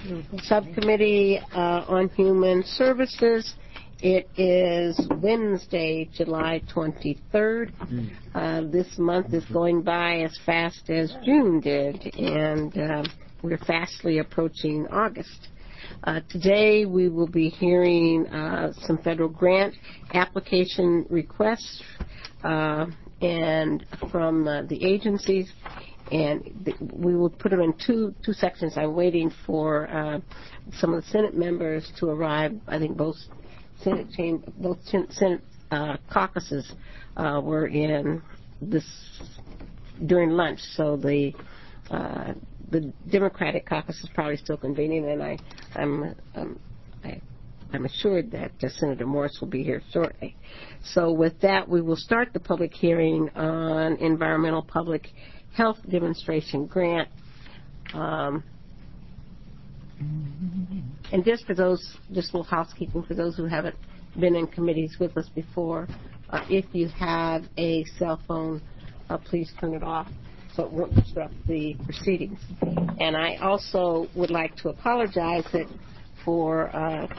Subcommittee on Human Services. It is Wednesday, July 23rd. This month is going by as fast as June did, and we're fastly approaching August. Today we will be hearing some federal grant application requests and from the agencies, and we will put them in two sections. I'm waiting for some of the Senate members to arrive. I think both Senate caucuses were in this during lunch, so the Democratic caucus is probably still convening, and I'm assured that Senator Morris will be here shortly. So with that, we will start the public hearing on environmental public health demonstration grant. And just a little housekeeping for those who haven't been in committees with us before, if you have a cell phone, please turn it off so it won't disrupt the proceedings. And I also would like to apologize for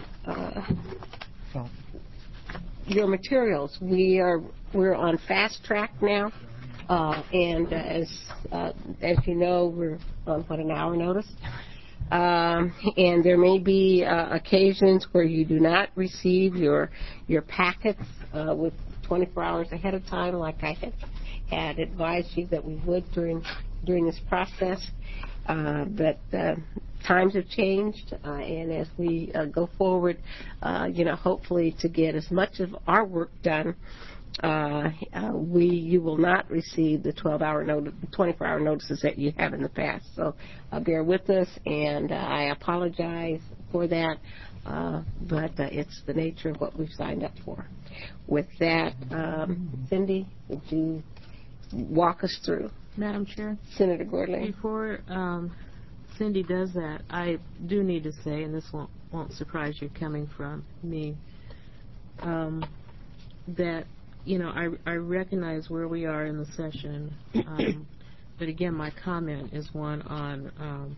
your materials. We're on fast track now, and as you know, we're on an hour notice. And there may be occasions where you do not receive your packets with 24 hours ahead of time, like I had advised you that we would during this process. But times have changed, and as we go forward, hopefully to get as much of our work done, you will not receive the 24-hour notices that you have in the past. So bear with us, and I apologize for that, but it's the nature of what we've signed up for. With that, Cindy, would you walk us through? Madam Chair? Senator Gordley. Before Cindy does that, I do need to say, and this won't surprise you coming from me, that I recognize where we are in the session, but again, my comment is one on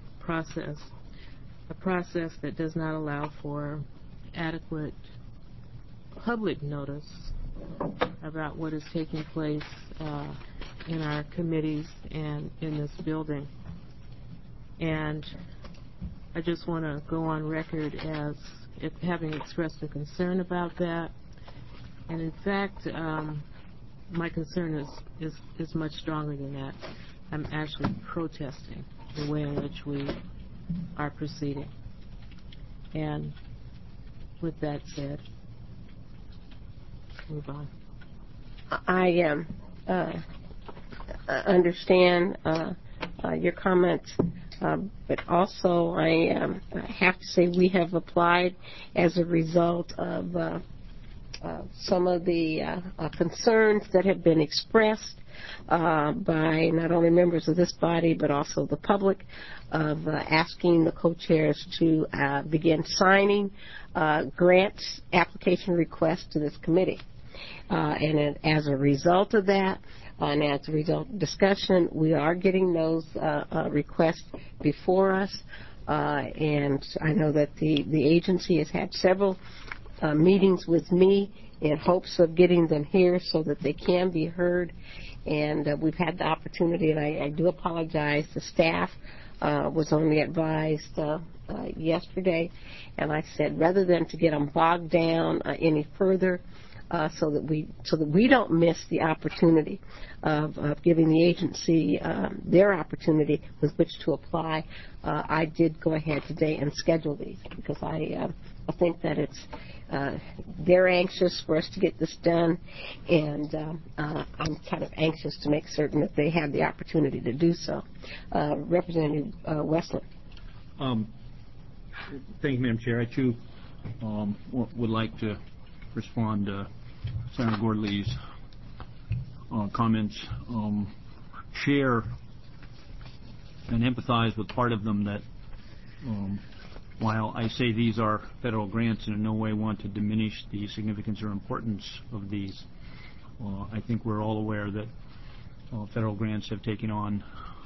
a process that does not allow for adequate public notice about what is taking place in our committees and in this building. And I just want to go on record as having expressed a concern about that. And in fact, my concern is much stronger than that. I'm actually protesting the way in which we are proceeding. And with that said, move on. I understand your comments, but also I have to say we have applied as a result of some of the concerns that have been expressed by not only members of this body but also the public of asking the co-chairs to begin signing grants application requests to this committee. And as a result of that, and as a result of discussion, we are getting those requests before us. And I know that the agency has had several meetings with me in hopes of getting them here so that they can be heard. And we've had the opportunity, and I do apologize, the staff was only advised yesterday, and I said rather than to get them bogged down any further, so that we don't miss the opportunity of giving the agency their opportunity with which to apply, I did go ahead today and schedule these because I think that they're anxious for us to get this done, and I'm kind of anxious to make certain that they have the opportunity to do so. Representative Westland. Thank you, Madam Chair. I too would like to respond to Senator Gordley's comments, share and empathize with part of them that while I say these are federal grants and in no way want to diminish the significance or importance of these, I think we're all aware that federal grants have taken on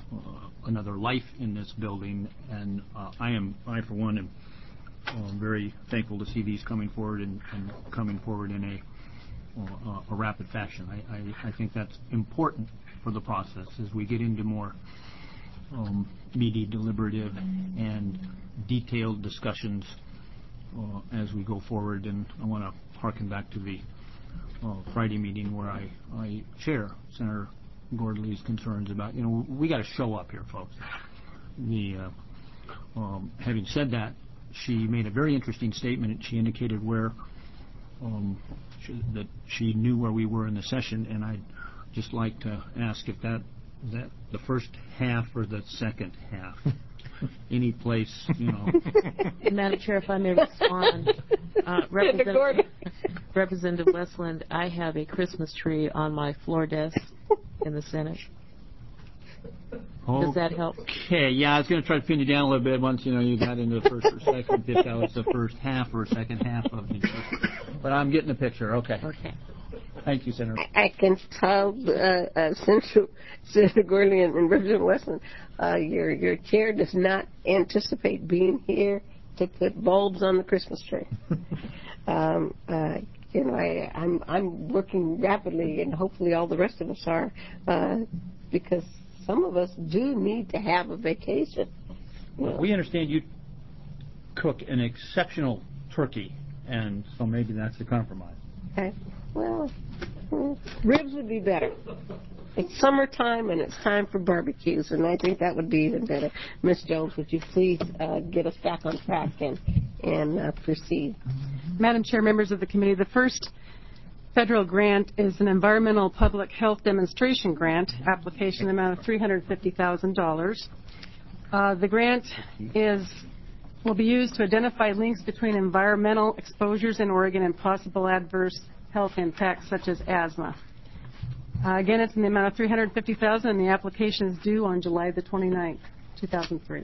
another life in this building, and I for one am very thankful to see these coming forward and coming forward in a rapid fashion. I think that's important for the process as we get into more meaty, deliberative, and detailed discussions as we go forward. And I want to harken back to the Friday meeting where I share Senator Gordley's concerns about, we got to show up here, folks. Having said that, she made a very interesting statement. She indicated where that she knew where we were in the session, and I'd just like to ask if that the first half or the second half. Any place, Madam Chair, if I may respond. Representative Westland, I have a Christmas tree on my floor desk in the Senate. Does that help? Okay, yeah, I was going to try to pin you down a little bit once, you got into the first or second, if that was the first half or second half of the but I'm getting the picture. Okay. Okay. Thank you, Senator. I can tell Senator Gordley and Representative Westland, your chair does not anticipate being here to put bulbs on the Christmas tree. I'm working rapidly, and hopefully all the rest of us are, because some of us do need to have a vacation. We understand you cook an exceptional turkey, and so maybe that's the compromise. Okay. Well, ribs would be better. It's summertime, and it's time for barbecues, and I think that would be even better. Ms. Jones, would you please get us back on track and proceed? Madam Chair, members of the committee, the first federal grant is an environmental public health demonstration grant application amount of $350,000. The grant will be used to identify links between environmental exposures in Oregon and possible adverse health impacts such as asthma. Again, it's in the amount of $350,000, and the application is due on July the 29th, 2003.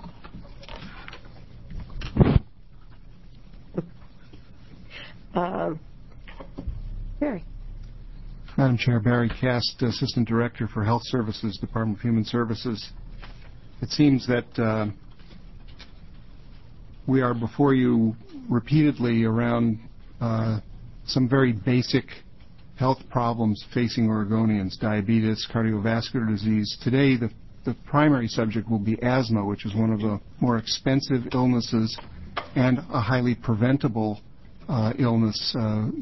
Barry. Madam Chair, Barry Cast, Assistant Director for Health Services, Department of Human Services. It seems that we are before you repeatedly around some very basic health problems facing Oregonians: diabetes, cardiovascular disease. Today, the primary subject will be asthma, which is one of the more expensive illnesses and a highly preventable illness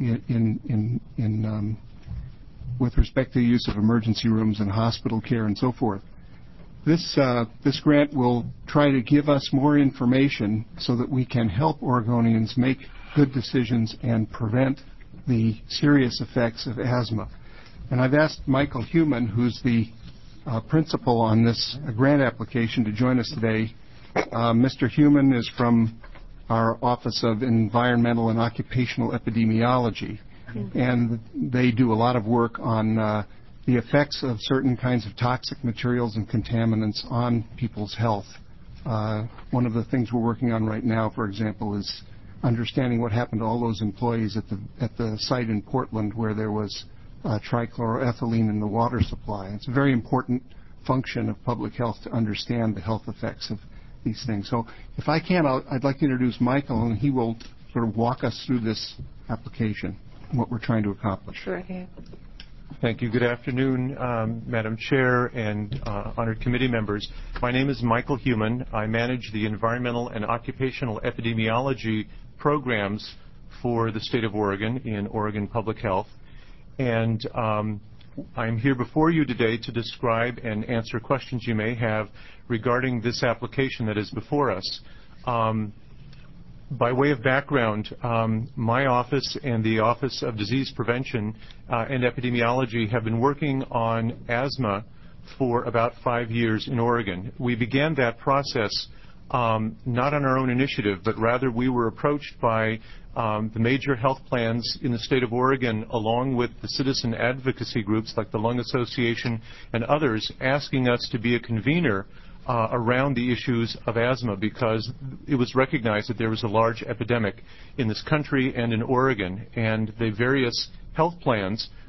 with respect to the use of emergency rooms and hospital care and so forth. This grant will try to give us more information so that we can help Oregonians make good decisions and prevent the serious effects of asthma. And I've asked Michael Heumann, who's the principal on this grant application, to join us today. Mr. Heumann is from our Office of Environmental and Occupational Epidemiology, and they do a lot of work on the effects of certain kinds of toxic materials and contaminants on people's health. One of the things we're working on right now, for example, is understanding what happened to all those employees at the site in Portland where there was trichloroethylene in the water supply. It's a very important function of public health to understand the health effects of these things. So if I can, I'd like to introduce Michael, and he will sort of walk us through this application, what we're trying to accomplish. Sure. Thank you. Good afternoon, Madam Chair and honored committee members. My name is Michael Heumann. I manage the environmental and occupational epidemiology programs for the state of Oregon in Oregon Public Health. And I'm here before you today to describe and answer questions you may have regarding this application that is before us. By way of background, my office and the Office of Disease Prevention and Epidemiology have been working on asthma for about 5 years in Oregon. We began that process not on our own initiative, but rather we were approached by the major health plans in the state of Oregon, along with the citizen advocacy groups like the Lung Association and others, asking us to be a convener around the issues of asthma, because it was recognized that there was a large epidemic in this country and in Oregon, and the various health plans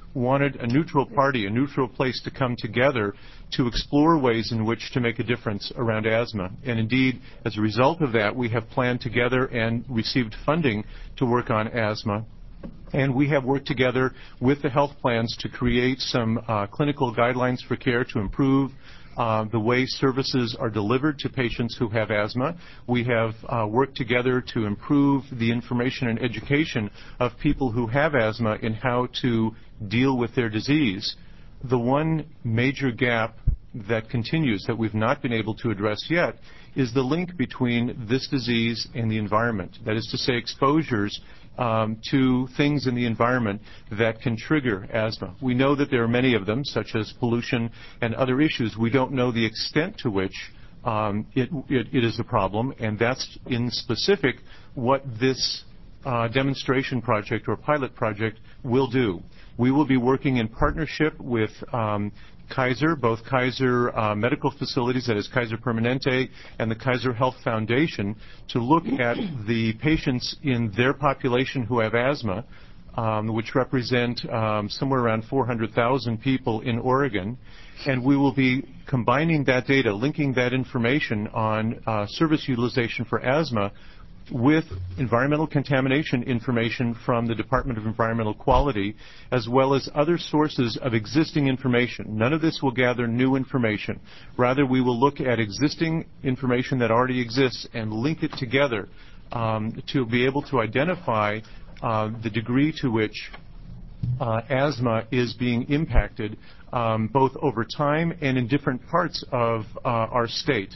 wanted a neutral party, a neutral place to come together to explore ways in which to make a difference around asthma. And indeed, as a result of that, we have planned together and received funding to work on asthma. And we have worked together with the health plans to create some clinical guidelines for care to improve the way services are delivered to patients who have asthma. We have worked together to improve the information and education of people who have asthma in how to deal with their disease. The one major gap that continues that we've not been able to address yet is the link between this disease and the environment. That is to say, exposures to things in the environment that can trigger asthma. We know that there are many of them, such as pollution and other issues. We don't know the extent to which it is a problem, and that's in specific what this demonstration project or pilot project will do. We will be working in partnership with Kaiser, both Kaiser medical facilities, that is Kaiser Permanente, and the Kaiser Health Foundation, to look at the patients in their population who have asthma, which represent somewhere around 400,000 people in Oregon. And we will be combining that data, linking that information on service utilization for asthma with environmental contamination information from the Department of Environmental Quality, as well as other sources of existing information. None of this will gather new information. Rather, we will look at existing information that already exists and link it together to be able to identify the degree to which asthma is being impacted both over time and in different parts of our state.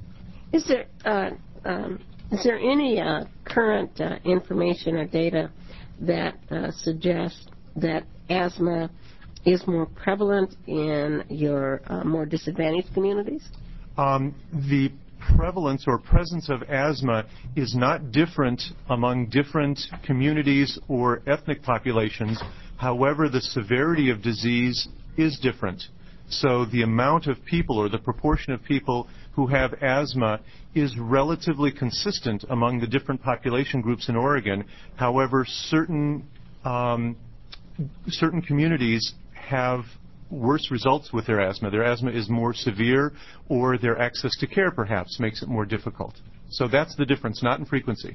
Is there any current information or data that suggests that asthma is more prevalent in your more disadvantaged communities? The prevalence or presence of asthma is not different among different communities or ethnic populations. However, the severity of disease is different. So the amount of people or the proportion of people who have asthma is relatively consistent among the different population groups in Oregon. However, certain communities have worse results with their asthma. Their asthma is more severe, or their access to care perhaps makes it more difficult. So that's the difference, not in frequency.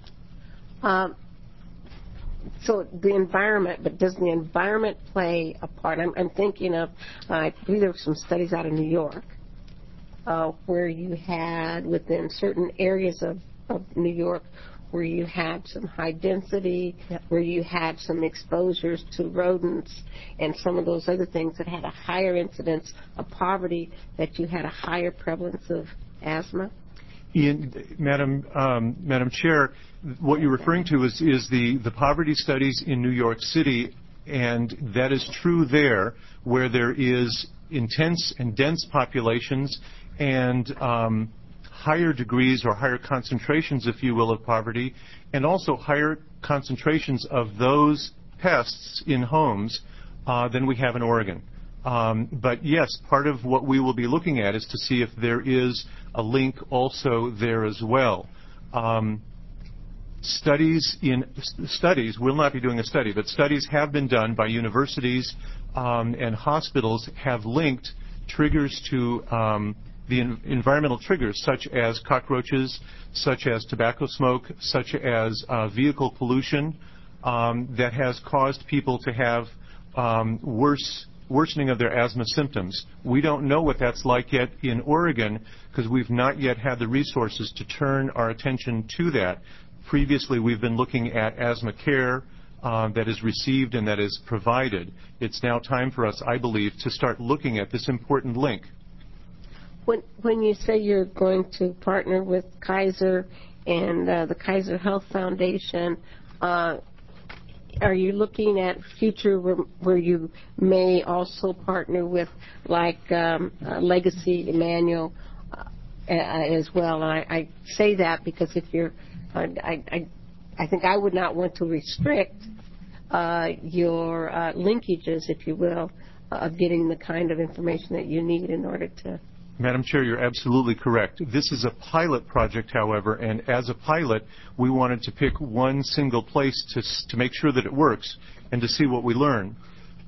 So the environment, but does the environment play a part? I'm thinking of, I believe there were some studies out of New York where you had within certain areas of New York where you had some high density, where you had some exposures to rodents and some of those other things that had a higher incidence of poverty, that you had a higher prevalence of asthma? Madam Chair, what you're referring to is the poverty studies in New York City, and that is true there, where there is intense and dense populations and higher degrees or higher concentrations, if you will, of poverty, and also higher concentrations of those pests in homes than we have in Oregon. But yes, part of what we will be looking at is to see if there is a link also there as well. Studies, we'll not be doing a study, but studies have been done by universities and hospitals have linked triggers to the environmental triggers, such as cockroaches, such as tobacco smoke, such as vehicle pollution, that has caused people to have worsening of their asthma symptoms. We don't know what that's like yet in Oregon because we've not yet had the resources to turn our attention to that. Previously, we've been looking at asthma care that is received and that is provided. It's now time for us, I believe, to start looking at this important link. When you say you're going to partner with Kaiser and the Kaiser Health Foundation, are you looking at future where you may also partner with like Legacy Emmanuel as well? And I say that because if you're, I think I would not want to restrict your linkages, if you will, of getting the kind of information that you need in order to. Madam Chair, you're absolutely correct. This is a pilot project, however, and as a pilot, we wanted to pick one single place to make sure that it works and to see what we learn.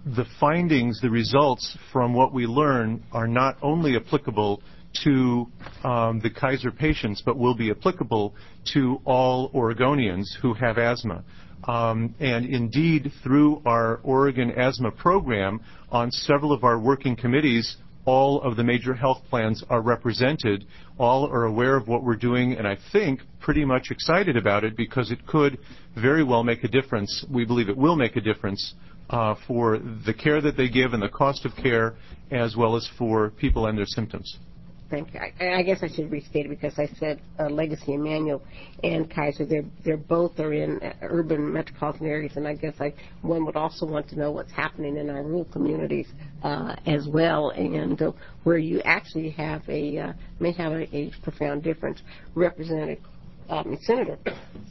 the findings, the results from what we learn are not only applicable to the Kaiser patients, but will be applicable to all Oregonians who have asthma. And indeed, through our Oregon Asthma Program, on several of our working committees, all of the major health plans are represented. All are aware of what we're doing, and I think pretty much excited about it because it could very well make a difference. We believe it will make a difference for the care that they give and the cost of care, as well as for people and their symptoms. Thank you. I guess I should restate it because I said Legacy Emmanuel and Kaiser. They're both are in urban metropolitan areas, and I guess one would also want to know what's happening in our rural communities as well, and where you actually have may have a profound difference. Representative Senator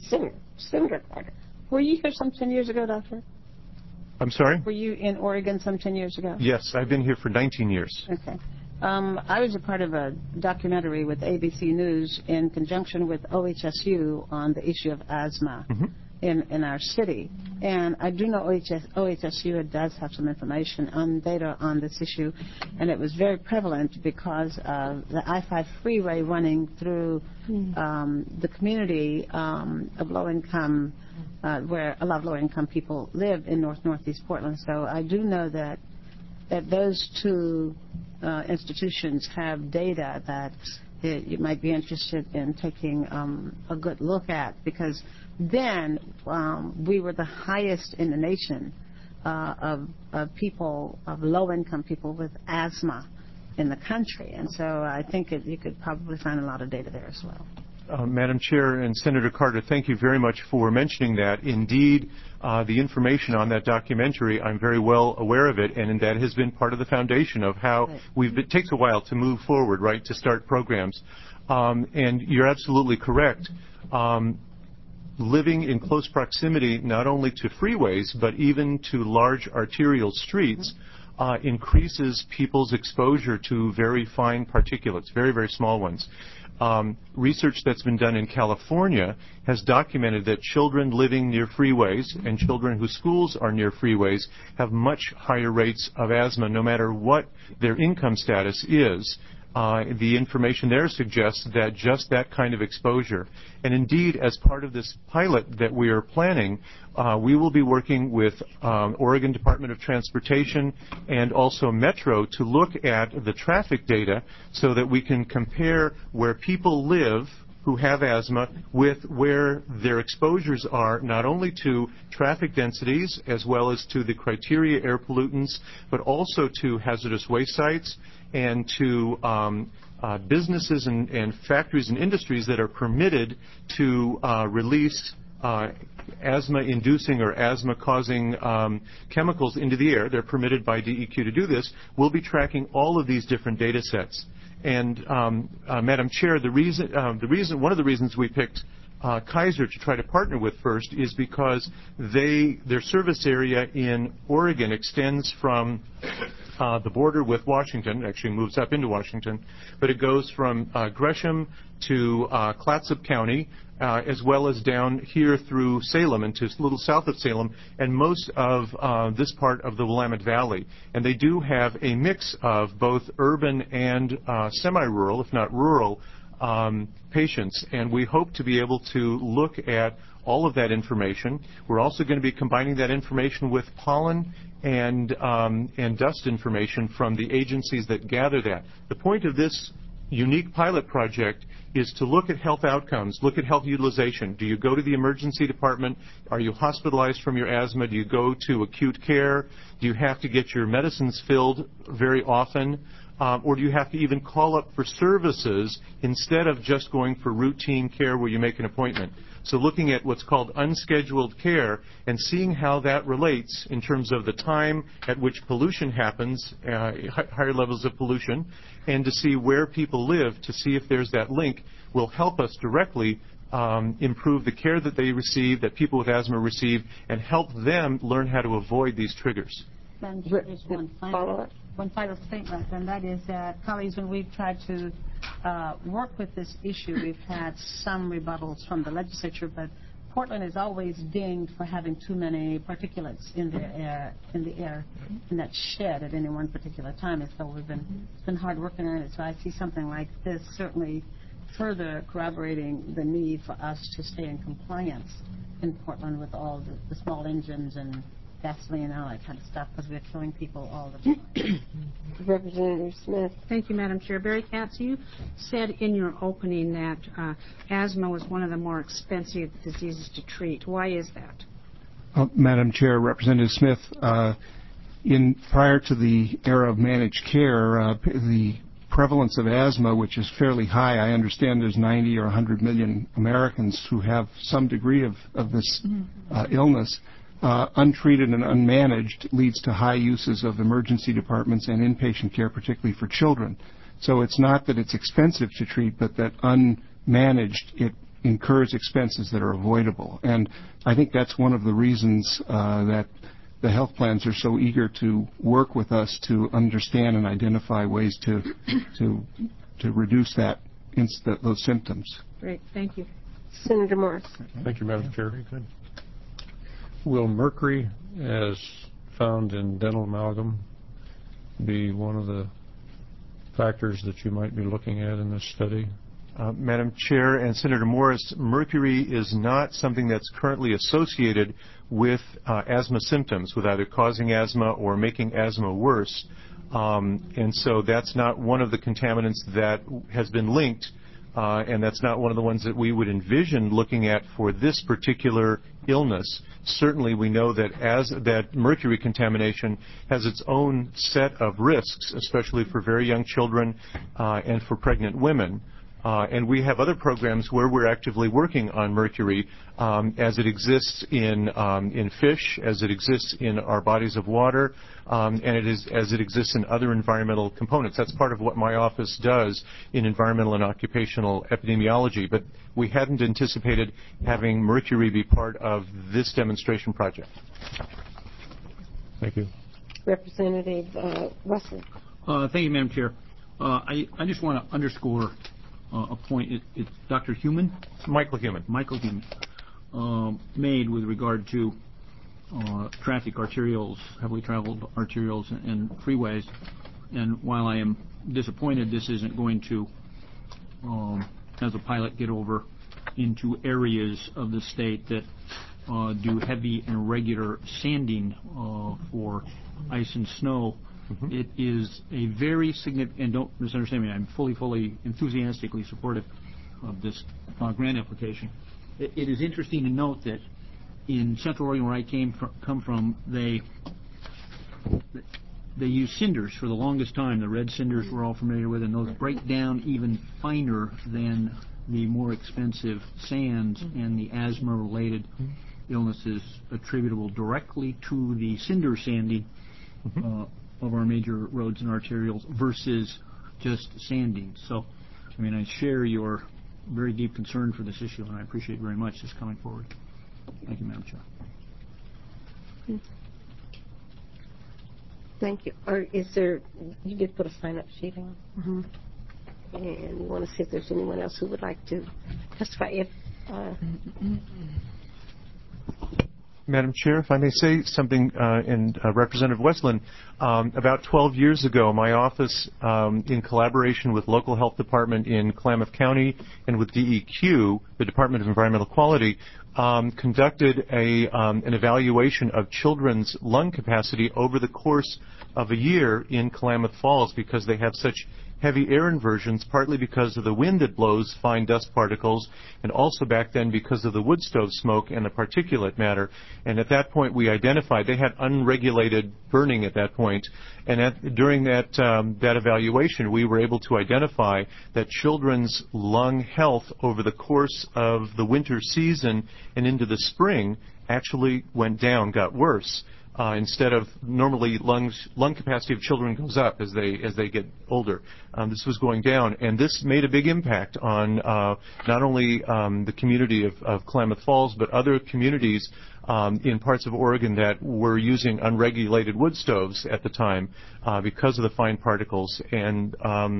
Carter. Were you here some 10 years ago, Doctor? I'm sorry? Were you in Oregon some 10 years ago? Yes, I've been here for 19 years. Okay. I was a part of a documentary with ABC News in conjunction with OHSU on the issue of asthma in our city. And I do know OHSU does have some information on data on this issue, and it was very prevalent because of the I-5 freeway running through the community of low-income, where a lot of low-income people live in Northeast Portland. So I do know that those two institutions have data that you might be interested in taking a good look at, because then we were the highest in the nation of people, of low-income people with asthma in the country. And so I think you could probably find a lot of data there as well. Madam Chair and Senator Carter, thank you very much for mentioning that. Indeed, the information on that documentary, I'm very well aware of it, and that has been part of the foundation of how it takes a while to move forward, right, to start programs. And you're absolutely correct. Living in close proximity not only to freeways, but even to large arterial streets, increases people's exposure to very fine particulates, very, very small ones. Research that's been done in California has documented that children living near freeways and children whose schools are near freeways have much higher rates of asthma no matter what their income status is. The information there suggests that just that kind of exposure. And indeed, as part of this pilot that we are planning, we will be working with Oregon Department of Transportation and also Metro to look at the traffic data so that we can compare where people live who have asthma with where their exposures are, not only to traffic densities as well as to the criteria air pollutants, but also to hazardous waste sites and to businesses and factories and industries that are permitted to release asthma-inducing or asthma-causing chemicals into the air. They're permitted by DEQ to do this. We'll be tracking all of these different data sets. And Madam Chair, one of the reasons we picked Kaiser to try to partner with first is because their service area in Oregon extends from the border with Washington, actually moves up into Washington, but it goes from Gresham to Clatsop County, as well as down here through Salem into a little south of Salem, and most of this part of the Willamette Valley. And they do have a mix of both urban and semi-rural, if not rural, patients. And we hope to be able to look at all of that information. We're also going to be combining that information with pollen and dust information from the agencies that gather that. The point of this unique pilot project is to look at health outcomes, look at health utilization. Do you go to the emergency department? Are you hospitalized from your asthma? Do you go to acute care? Do you have to get your medicines filled very often? Or do you have to even call up for services instead of just going for routine care where you make an appointment? So looking at what's called unscheduled care and seeing how that relates in terms of the time at which pollution happens, higher levels of pollution, and to see where people live to see if there's that link will help us directly improve the care that they receive, that people with asthma receive, and help them learn how to avoid these triggers. There's one final statement, and that is that, colleagues, when we've tried to work with this issue, we've had some rebuttals from the legislature, but Portland is always dinged for having too many particulates in the air, in that shed at any one particular time. And so it's been hard working on it. So I see something like this certainly further corroborating the need for us to stay in compliance in Portland with all the small engines and gasoline and all that kind of stuff, because we're killing people all the time. Representative Smith. Thank you, Madam Chair. Barry Katz, you said in your opening that asthma was one of the more expensive diseases to treat. Why is that? Madam Chair, Representative Smith, prior to the era of managed care, the prevalence of asthma, which is fairly high, I understand there's 90 or 100 million Americans who have some degree of this illness. Untreated and unmanaged leads to high uses of emergency departments and inpatient care, particularly for children. So it's not that it's expensive to treat, but that unmanaged it incurs expenses that are avoidable. And I think that's one of the reasons that the health plans are so eager to work with us to understand and identify ways to reduce those symptoms. Great, thank you. Senator Morris. Thank you, Madam Chair. Very good. Will mercury, as found in dental amalgam, be one of the factors that you might be looking at in this study? Madam Chair and Senator Morris, mercury is not something that's currently associated with asthma symptoms, with either causing asthma or making asthma worse. And so that's not one of the contaminants that has been linked, and that's not one of the ones that we would envision looking at for this particular illness. Certainly we know that mercury contamination has its own set of risks, especially for very young children and for pregnant women. And we have other programs where we're actively working on mercury as it exists in fish, as it exists in our bodies of water, and as it exists in other environmental components. That's part of what my office does in environmental and occupational epidemiology. But we hadn't anticipated having mercury be part of this demonstration project. Thank you. Representative Wesley. Thank you, Madam Chair. I just want to underscore a point. It's Dr. Michael Human made with regard to traffic arterials, heavily traveled arterials, and freeways. And while I am disappointed this isn't going to, as a pilot, get over into areas of the state that do heavy and regular sanding for ice and snow, it is a very significant, and don't misunderstand me, I'm fully enthusiastically supportive of this grant application. It is interesting to note that in Central Oregon, where I come from, they use cinders for the longest time. The red cinders we're all familiar with, and those break down even finer than the more expensive sands, and the asthma-related illnesses attributable directly to the cinder sanding of our major roads and arterials versus just sanding. So, I mean, I share your very deep concern for this issue, and I appreciate very much this coming forward. Thank you, Madam Chair. Thank you. Or is there, you did put a sign-up sheet on? And we want to see if there's anyone else who would like to testify. If Madam Chair, if I may say something, and Representative Westland, about 12 years ago, my office, in collaboration with local health department in Klamath County and with DEQ, the Department of Environmental Quality, conducted an evaluation of children's lung capacity over the course of a year in Klamath Falls, because they have such heavy air inversions, partly because of the wind that blows fine dust particles, and also back then because of the wood stove smoke and the particulate matter. And at that point we identified they had unregulated burning at that point. And during that evaluation, we were able to identify that children's lung health over the course of the winter season and into the spring actually went down, got worse. Instead of normally lung capacity of children goes up as they get older. This was going down, and this made a big impact on not only the community of Klamath Falls, but other communities in parts of Oregon that were using unregulated wood stoves at the time because of the fine particles. And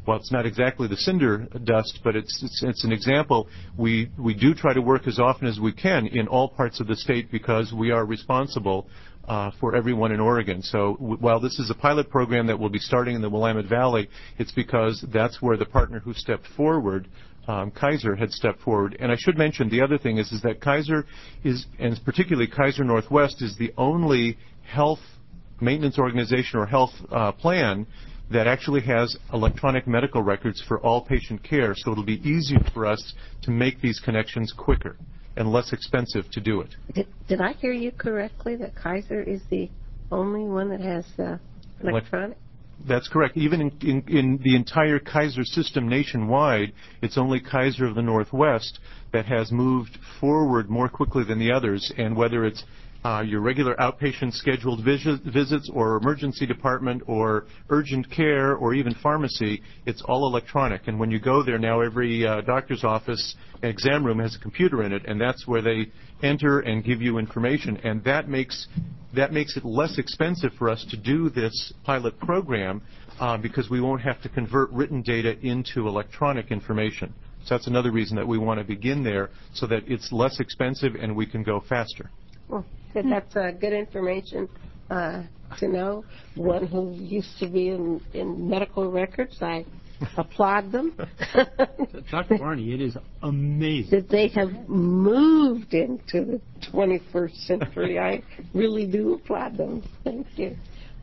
while it's not exactly the cinder dust, but it's an example. We do try to work as often as we can in all parts of the state because we are responsible for everyone in Oregon. So while this is a pilot program that will be starting in the Willamette Valley, it's because that's where the partner who stepped forward, Kaiser, had stepped forward. And I should mention the other thing is that Kaiser is, and particularly Kaiser Northwest, is the only health maintenance organization or health plan that actually has electronic medical records for all patient care, so it'll be easier for us to make these connections quicker and less expensive to do it. Did I hear you correctly that Kaiser is the only one that has electronic? That's correct. Even in the entire Kaiser system nationwide, it's only Kaiser of the Northwest that has moved forward more quickly than the others, and whether it's your regular outpatient scheduled visits or emergency department or urgent care or even pharmacy, it's all electronic. And when you go there now, every doctor's office exam room has a computer in it, and that's where they enter and give you information. And that makes it less expensive for us to do this pilot program because we won't have to convert written data into electronic information. So that's another reason that we want to begin there so that it's less expensive and we can go faster. Well, that's good information to know. One who used to be in medical records, I applaud them. Dr. Barney, it is amazing that they have moved into the 21st century. I really do applaud them. Thank you.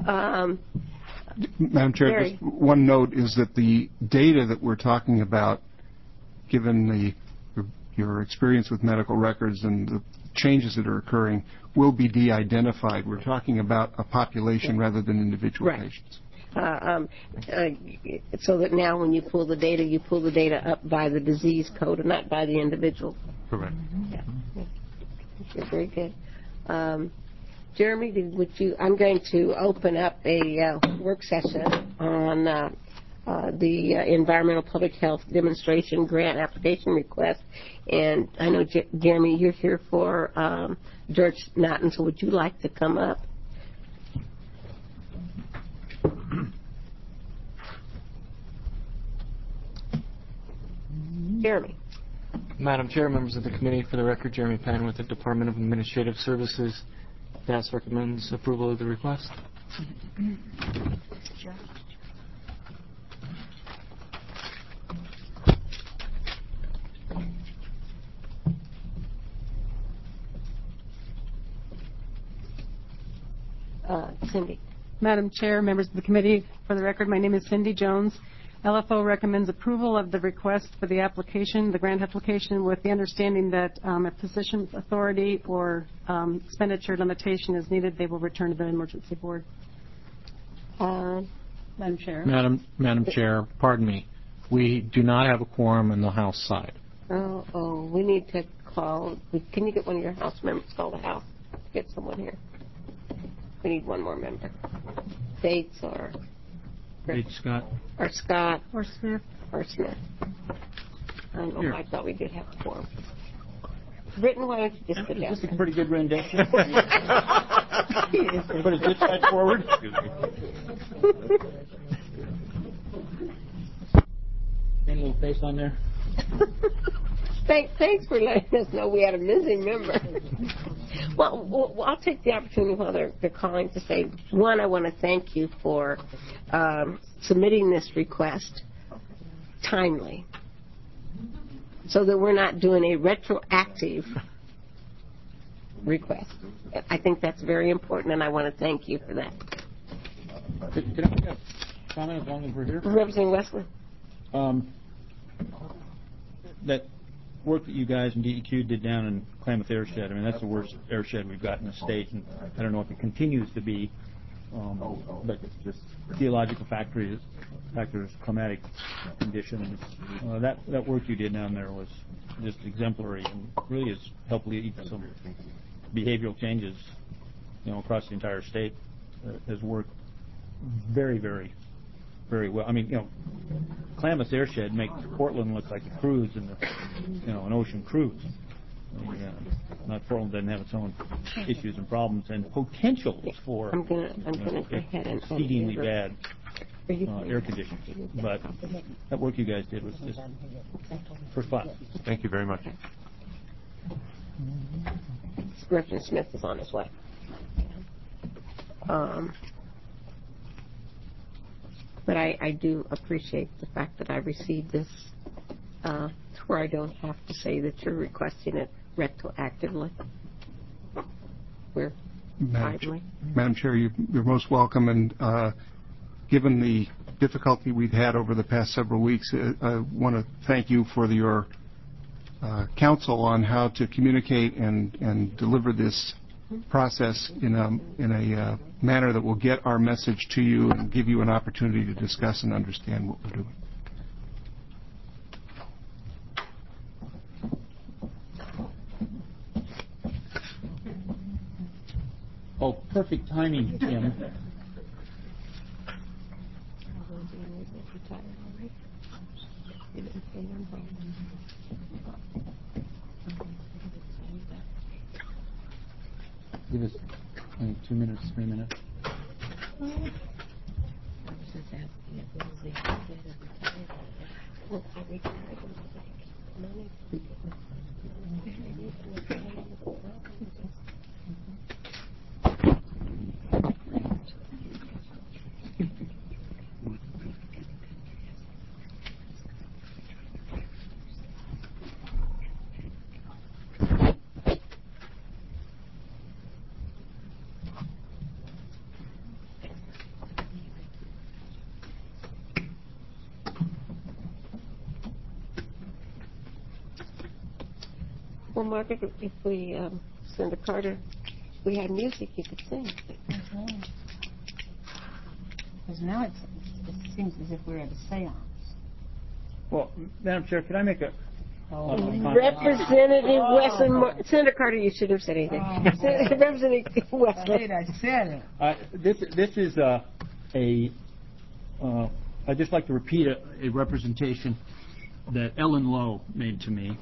Madam Chair, just one note is that the data that we're talking about, given your experience with medical records and the changes that are occurring, will be de-identified. We're talking about a population rather than individual patients. So that now when you pull the data up by the disease code and not by the individual. Correct. Yeah. Okay, very good. Jeremy, I'm going to open up a work session on the Environmental Public Health Demonstration Grant Application Request. And I know, Jeremy, you're here for George Naughton, so would you like to come up? Jeremy. Madam Chair, members of the committee, for the record, Jeremy Penn with the Department of Administrative Services. DAS recommends approval of the request. Cindy. Madam Chair, members of the committee, for the record, my name is Cindy Jones. LFO recommends approval of the request for the application, the grant application, with the understanding that if physician authority or expenditure limitation is needed, they will return to the emergency board. Madam Chair. Madam Chair, pardon me. We do not have a quorum on the House side. Oh, we need to call. Can you get one of your House members to call the House? Get someone here. We need one more member. Bates or... Bates, Scott. Or Scott. Or Smith. Or Smith. I don't know. I thought we did have a quorum. Britton, why don't you just sit down? Is this a pretty good rendition? Put his good side forward. Any little face on there? Thanks for letting us know we had a missing member. Well, I'll take the opportunity while they're calling to say, one, I want to thank you for submitting this request timely so that we're not doing a retroactive request. I think that's very important, and I want to thank you for that. Can I make a comment as long as we're here? Representative Wesley. That work that you guys in DEQ did down in Klamath Airshed, I mean, that's the worst airshed we've got in the state, and I don't know if it continues to be, but it's just geological factors, climatic conditions. That work you did down there was just exemplary and really has helped lead to some behavioral changes, across the entire state. Has worked very, very, very well. I mean, Klamath Airshed makes Portland look like a cruise in an ocean cruise. Not Portland doesn't have its own issues and problems and potentials for I'm gonna go ahead and exceedingly bad air conditioners. But that work you guys did was just for fun. Thank you very much. Reverend Smith is on his way. But I do appreciate the fact that I received this where I don't have to say that you're requesting it retroactively. We're Madam Chair, you're most welcome. And given the difficulty we've had over the past several weeks, I want to thank you for your counsel on how to communicate and deliver this process in a manner that will get our message to you and give you an opportunity to discuss and understand what we're doing. Oh, perfect timing, Tim. Give us 2 minutes, 3 minutes. Well, Margaret, if we Senator Carter, we had music, you could sing. Because now it seems as if we're at a seance. Well, Madam Chair, could I make a Representative Wesson, Senator Carter, you shouldn't have said anything. Representative Wesson. I said it. This is I'd just like to repeat a representation that Ellen Lowe made to me.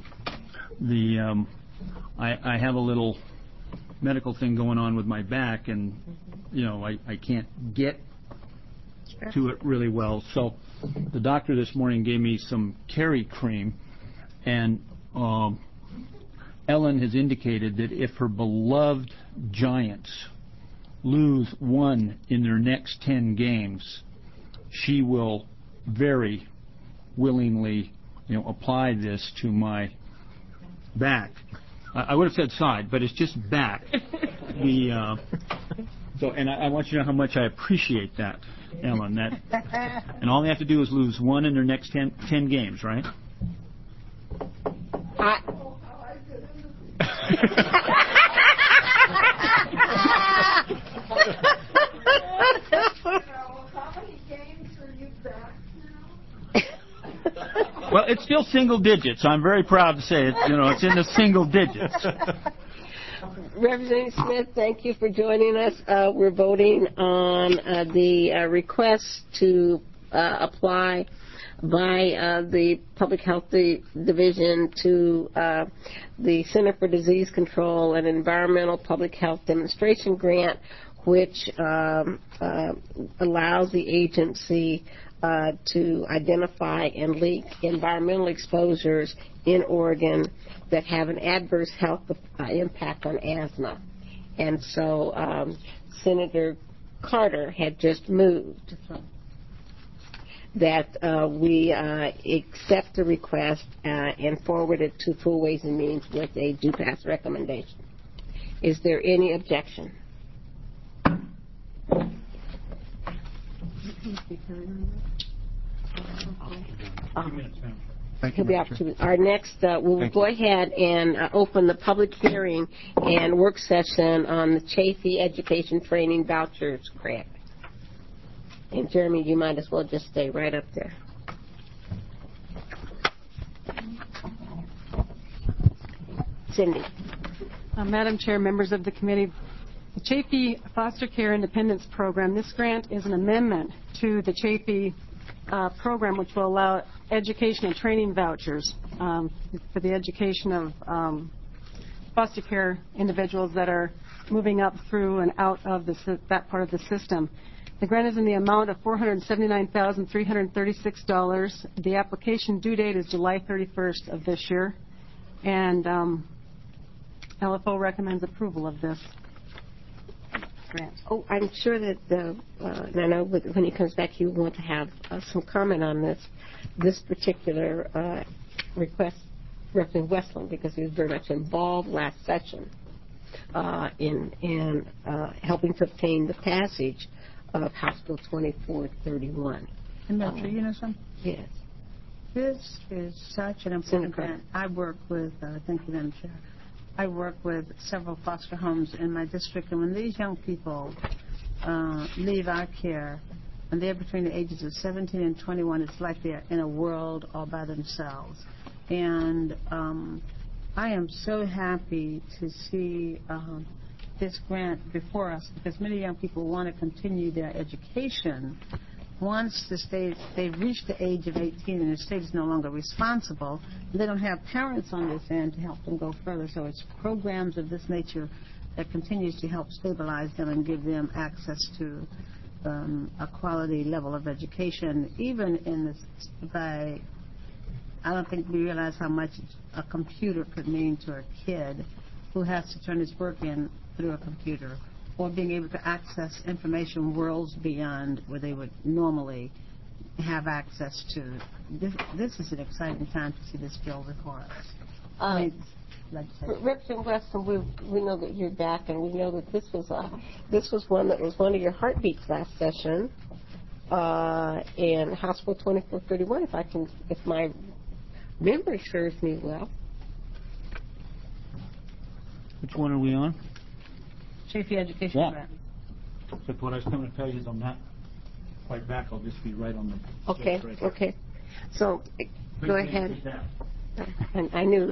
I have a little medical thing going on with my back, and I can't get to it really well. So the doctor this morning gave me some Carry cream, and Ellen has indicated that if her beloved Giants lose one in their next 10 games, she will very willingly apply this to my back. I would have said side, but it's just back. And I want you to know how much I appreciate that, Ellen. And all they have to do is lose one in their next 10 games, right? Well, it's still single digits. I'm very proud to say it. It's in the single digits. Representative Smith, thank you for joining us. We're voting on the request to apply by the Public Health Division to the Center for Disease Control and Environmental Public Health Demonstration Grant, which allows the agency to identify and link environmental exposures in Oregon that have an adverse health impact on asthma. And so Senator Carter had just moved that we accept the request and forward it to Full Ways and Means with a do pass recommendation. Is there any objection? He'll be up to our next. We'll go ahead and open the public hearing and work session on the Chafee Education Training Vouchers Grant. And Jeremy, you might as well just stay right up there. Cindy. Madam Chair, members of the committee, the Chafee Foster Care Independence Program, this grant is an amendment to the Chafee program, which will allow education and training vouchers for the education of foster care individuals that are moving up through and out of that part of the system. The grant is in the amount of $479,336. The application due date is July 31st of this year, and LFO recommends approval of this grant. Oh, I'm sure that I know when he comes back, you want to have some comment on this particular request, Representative Westland, because he was very much involved last session in helping to obtain the passage of House Bill 2431. And Metro, you know something? Yes. This is such an important grant. I work with, thank you, Madam Chair. I work with several foster homes in my district, and when these young people leave our care, and they're between the ages of 17 and 21, it's like they're in a world all by themselves. And I am so happy to see this grant before us, because many young people want to continue their education. Once they've reached the age of 18 and the state is no longer responsible, they don't have parents on this end to help them go further. So it's programs of this nature that continues to help stabilize them and give them access to a quality level of education. Even in this, I don't think we realize how much a computer could mean to a kid who has to turn his work in through a computer, or being able to access information worlds beyond where they would normally have access to. This is an exciting time to see this bill before us. Representative Weston, we know that you're back, and we know that this was one that was one of your heartbeats last session, in House Bill 2431. If my memory serves me well. Which one are we on? Safety Education Grant. Except what I was coming to tell you is I'm not quite back. I'll just be right on the. Okay. Right okay. So go ahead. And I knew.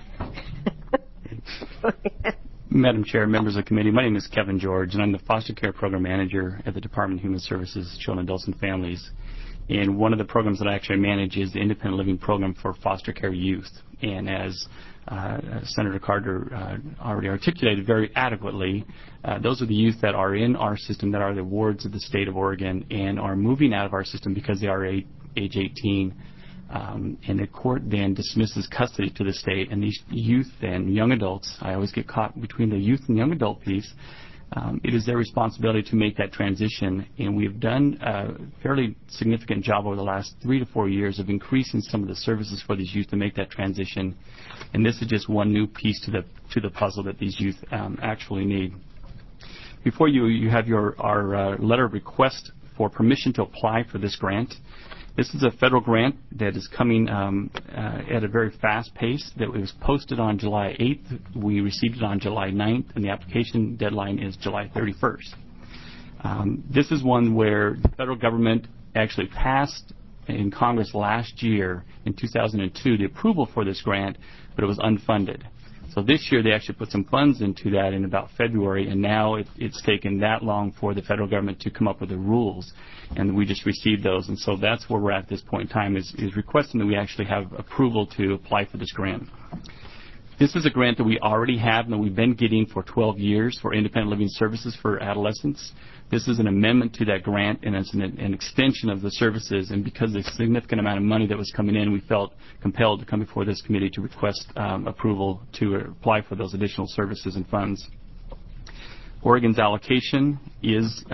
Go ahead. Madam Chair, members of the committee, my name is Kevin George, and I'm the Foster Care Program Manager at the Department of Human Services, Children, Adults, and Families. And one of the programs that I actually manage is the Independent Living Program for Foster Care Youth. And as Senator Carter already articulated very adequately, those are the youth that are in our system, that are the wards of the state of Oregon, and are moving out of our system because they are age 18. And the court then dismisses custody to the state, and these youth and young adults, I always get caught between the youth and young adult piece. It is their responsibility to make that transition, and we've done a fairly significant job over the last 3 to 4 years of increasing some of the services for these youth to make that transition. And this is just one new piece to the puzzle that these youth actually need. Before you have our letter of request for permission to apply for this grant. This is a federal grant that is coming at a very fast pace. That was posted on July 8th. We received it on July 9th, and the application deadline is July 31st. This is one where the federal government actually passed in Congress last year, in 2002, the approval for this grant, but it was unfunded. So this year they actually put some funds into that in about February, and now it's taken that long for the federal government to come up with the rules, and we just received those. And so that's where we're at this point in time, is requesting that we actually have approval to apply for this grant. This is a grant that we already have and that we've been getting for 12 years for independent living services for adolescents. This is an amendment to that grant, and it's an extension of the services. And because of the significant amount of money that was coming in, we felt compelled to come before this committee to request approval to apply for those additional services and funds. Oregon's allocation is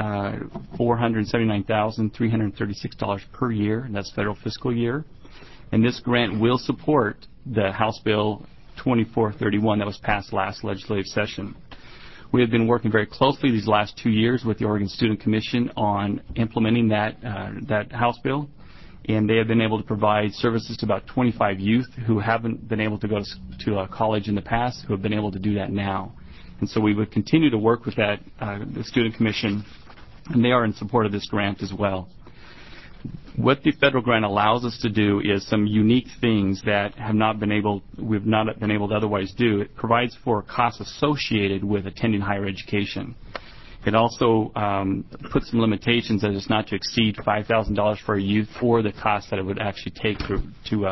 $479,336 per year, and that's federal fiscal year. And this grant will support the House Bill 2431 that was passed last legislative session. We have been working very closely these last 2 years with the Oregon Student Commission on implementing that House bill, and they have been able to provide services to about 25 youth who haven't been able to go to college in the past, who have been able to do that now. And so we would continue to work with the Student Commission, and they are in support of this grant as well. What the federal grant allows us to do is some unique things that we've not been able to otherwise do. It provides for costs associated with attending higher education. It also puts some limitations that it's not to exceed $5,000 for a youth, or the cost that it would actually take to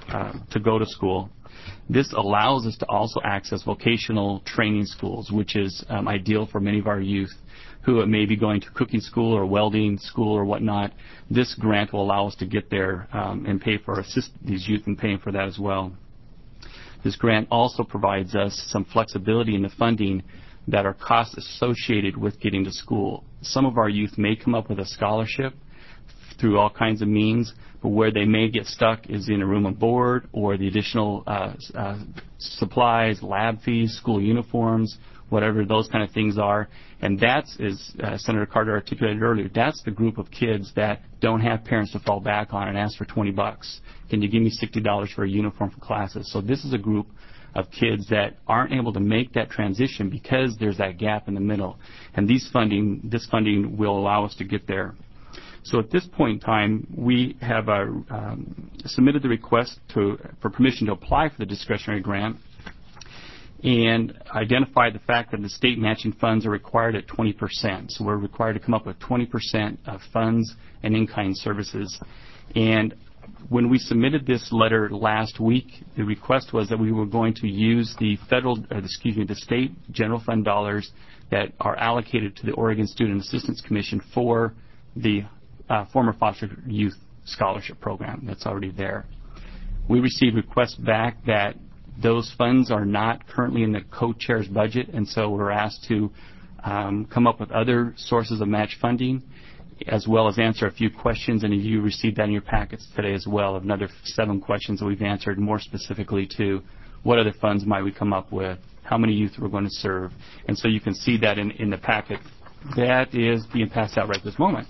to go to school. This allows us to also access vocational training schools, which is ideal for many of our youth who may be going to cooking school or welding school or whatnot. This grant will allow us to get there and assist these youth in paying for that as well. This grant also provides us some flexibility in the funding that are costs associated with getting to school. Some of our youth may come up with a scholarship through all kinds of means, but where they may get stuck is in a room and board or the additional supplies, lab fees, school uniforms, whatever those kind of things are. And that's, as Senator Carter articulated earlier, that's the group of kids that don't have parents to fall back on and ask for $20. Can you give me $60 for a uniform for classes? So this is a group of kids that aren't able to make that transition because there's that gap in the middle. And this funding will allow us to get there. So at this point in time, we have submitted the request for permission to apply for the discretionary grant and identified the fact that the state matching funds are required at 20%. So we're required to come up with 20% of funds and in-kind services. And when we submitted this letter last week, the request was that we were going to use the the state general fund dollars that are allocated to the Oregon Student Assistance Commission for the former foster youth scholarship program that's already there. We received requests back that those funds are not currently in the co-chair's budget, and so we're asked to come up with other sources of match funding, as well as answer a few questions, and you received that in your packets today as well, of another 7 questions that we've answered more specifically to what other funds might we come up with, how many youth we're going to serve, and so you can see that in the packet. That is being passed out right this moment.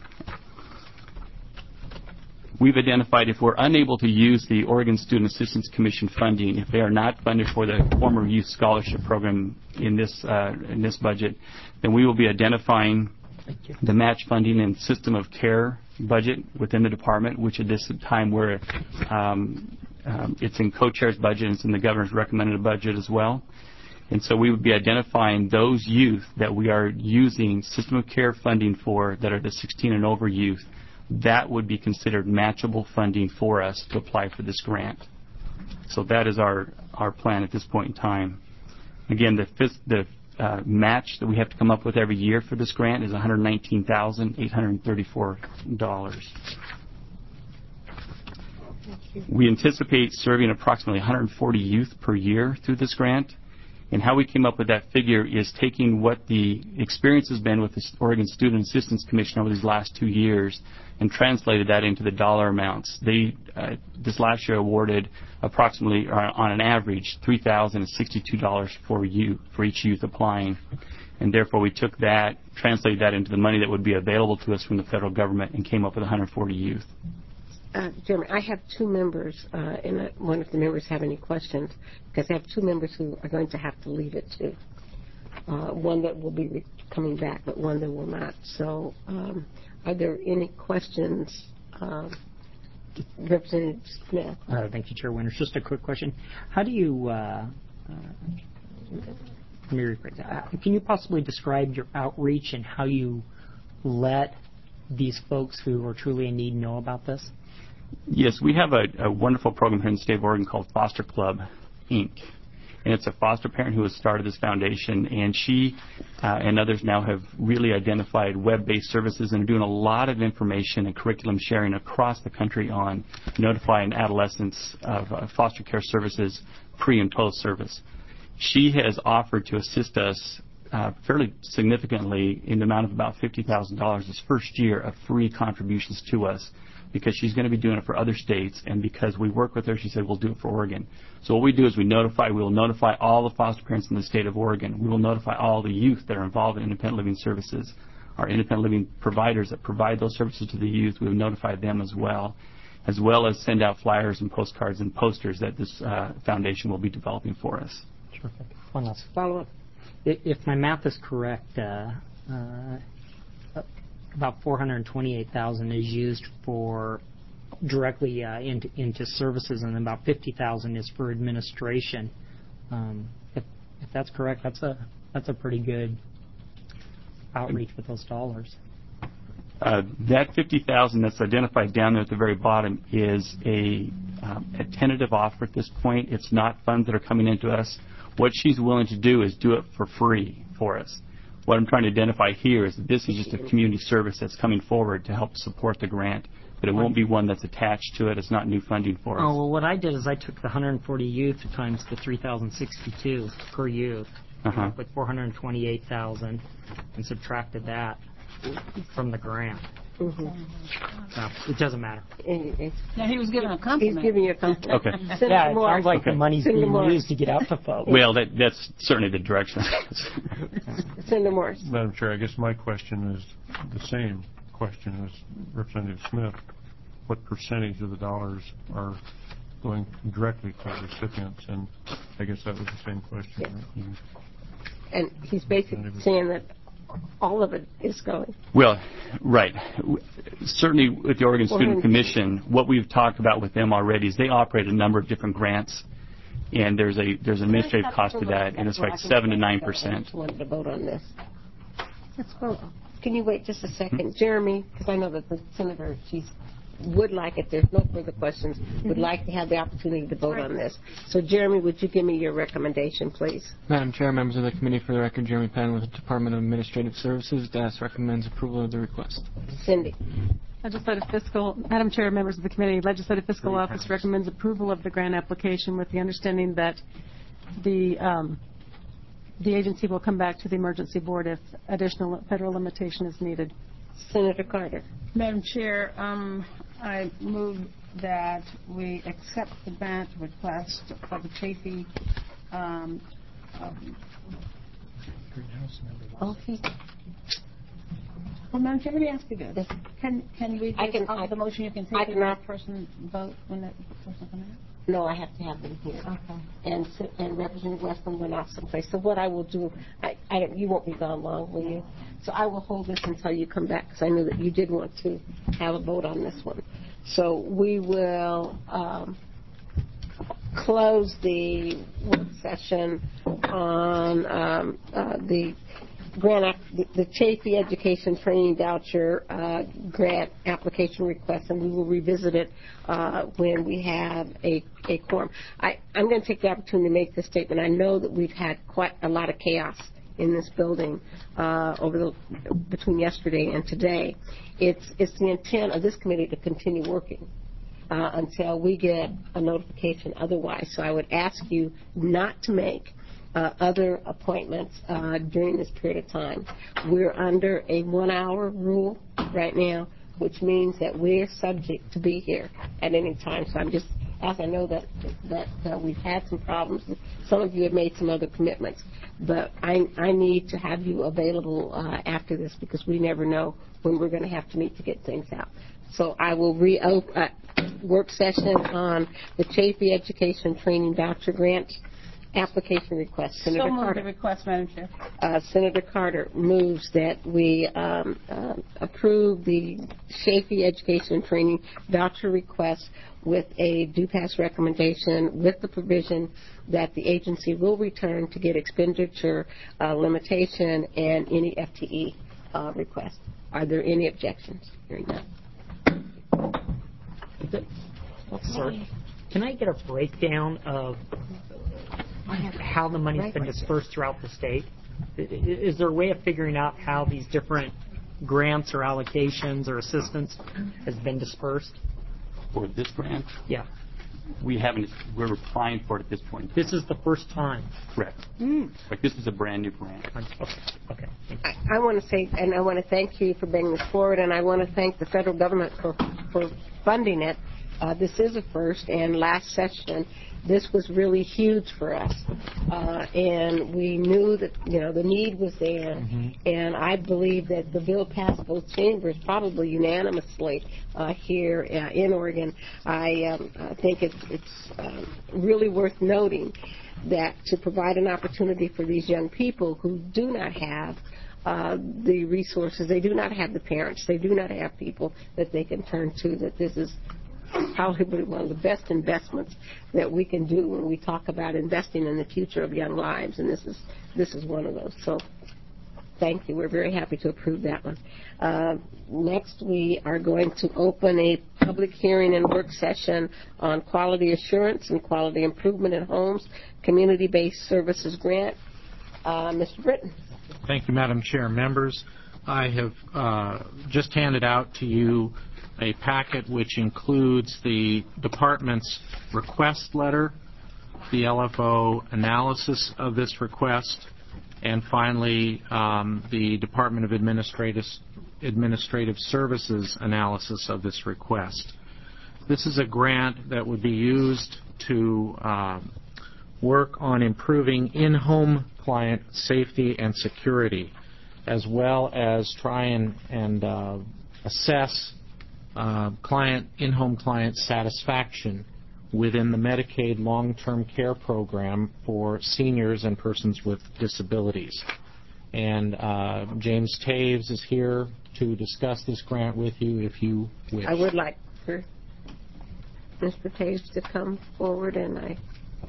We've identified if we're unable to use the Oregon Student Assistance Commission funding, if they are not funded for the former youth scholarship program in this budget, then we will be identifying the match funding and system of care budget within the department, which at this time where it's in co-chair's budget and it's in the governor's recommended budget as well. And so we would be identifying those youth that we are using system of care funding for that are the 16 and over youth. That would be considered matchable funding for us to apply for this grant. So that is our plan at this point in time. Again, the match that we have to come up with every year for this grant is $119,834. We anticipate serving approximately 140 youth per year through this grant. And how we came up with that figure is taking what the experience has been with the Oregon Student Assistance Commission over these last 2 years and translated that into the dollar amounts. They this last year awarded approximately, on an average, $3,062 for each youth applying. And therefore we took that, translated that into the money that would be available to us from the federal government and came up with 140 youth. Jeremy, I have 2 members, and one of the members have any questions, because I have 2 members who are going to have to leave it too. One that will be coming back, but one that will not. So are there any questions? Representative Smith. Thank you, Chair Winters. Just a quick question. How do you, let me rephrase that. Can you possibly describe your outreach and how you let these folks who are truly in need know about this? Yes, we have a wonderful program here in the state of Oregon called Foster Club, Inc. And it's a foster parent who has started this foundation, and she and others now have really identified web-based services and are doing a lot of information and curriculum sharing across the country on notifying adolescents of foster care services pre- and post-service. She has offered to assist us fairly significantly in the amount of about $50,000 this first year of free contributions to us, because she's going to be doing it for other states, and because we work with her, she said we'll do it for Oregon. So what we do is we will notify all the foster parents in the state of Oregon. We will notify all the youth that are involved in independent living services. Our independent living providers that provide those services to the youth, we will notify them as well as send out flyers and postcards and posters that this foundation will be developing for us. Terrific. One last follow-up. If my math is correct, about $428,000 is used for directly into services, and about $50,000 is for administration. If that's correct, that's a pretty good outreach with those dollars. That $50,000 that's identified down there at the very bottom is a a tentative offer at this point. It's not funds that are coming into us. What she's willing to do is do it for free for us. What I'm trying to identify here is that this is just a community service that's coming forward to help support the grant, but it won't be one that's attached to it. It's not new funding for us. Oh, well, what I did is I took the 140 youth times the 3,062 per youth, with 428,000, and subtracted that from the grant. No, it doesn't matter. Yeah, he was giving a compliment. He's giving you a compliment. Okay. Yeah, it sounds like the money's being used to get out to folks. Well, that's certainly the direction. Senator Morris. Madam Chair, I guess my question is the same question as Representative Smith. What percentage of the dollars are going directly to the recipients? And I guess that was the same question. Yes. Right? And he's basically saying that all of it is going. Well, right. Certainly with the Oregon Student Commission, what we've talked about with them already is they operate a number of different grants, and there's an administrative cost to that, and it's like 7 to 9%. I wanted to vote on this. Let's vote. Can you wait just a second? Jeremy, because I know that the senator, would like, if there's no further questions, would like to have the opportunity to vote on this. So, Jeremy, would you give me your recommendation, please? Madam Chair, members of the committee, for the record, Jeremy Penn with the Department of Administrative Services. DAS recommends approval of the request. Cindy. Madam Chair, members of the committee, Legislative Fiscal Office recommends approval of the grant application with the understanding that the agency will come back to the emergency board if additional federal limitation is needed. Senator Carter. Madam Chair, I move that we accept the grant request for the Chafee. Well, Madam Chair, let me ask you this. Can we just, the motion you can take and that person vote when that person comes in? No, I have to have them here. Okay. And Representative Westland went off someplace. So what I will do, you won't be gone long, will you? So I will hold this until you come back, because I know that you did want to have a vote on this one. So we will close the work session on the grant, the Chafee Education Training Voucher grant application request, and we will revisit it when we have a quorum. I'm going to take the opportunity to make this statement. I know that we've had quite a lot of chaos in this building between yesterday and today. It's the intent of this committee to continue working until we get a notification otherwise. So I would ask you not to make other appointments during this period of time. We're under a 1-hour rule right now, which means that we're subject to be here at any time. So I'm just, as I know that we've had some problems, some of you have made some other commitments, but I need to have you available after this, because we never know when we're going to have to meet to get things out. So I will reopen work session on the Chafee Education Training Voucher Grant application request. Senator Carter. The request, Madam Chair. Senator Carter moves that we approve the Chafee Education Training Voucher request with a due pass recommendation, with the provision that the agency will return to get expenditure limitation and any FTE request. Are there any objections? Hearing none. Sir, can I get a breakdown of how the money's been dispersed throughout the state? Is there a way of figuring out how these different grants or allocations or assistance has been dispersed? For this grant? Yeah. We're applying for it at this point. This is the first time? Correct. Like, this is a brand new grant. Okay. I want to say, and I want to thank you for bringing this forward, and I want to thank the federal government for funding it. This is a first, and last session, this was really huge for us. And we knew that, the need was there. And I believe that the bill passed both chambers probably unanimously here in Oregon. I think it's really worth noting that to provide an opportunity for these young people who do not have the resources, they do not have the parents, they do not have people that they can turn to, that this is probably one of the best investments that we can do when we talk about investing in the future of young lives, and this is one of those. So Thank you. We're very happy to approve that one. Next, we are going to open a public hearing and work session on quality assurance and quality improvement in homes, community-based services grant. Mr. Britton. Thank you, Madam Chair. Members, I have just handed out to you a packet which includes the Department's request letter, the LFO analysis of this request, and finally the Department of Administrative Services analysis of this request. This is a grant that would be used to work on improving in-home client safety and security, as well as try and assess in-home client satisfaction within the Medicaid long-term care program for seniors and persons with disabilities. And James Taves is here to discuss this grant with you if you wish. I would like for Mr. Taves to come forward, and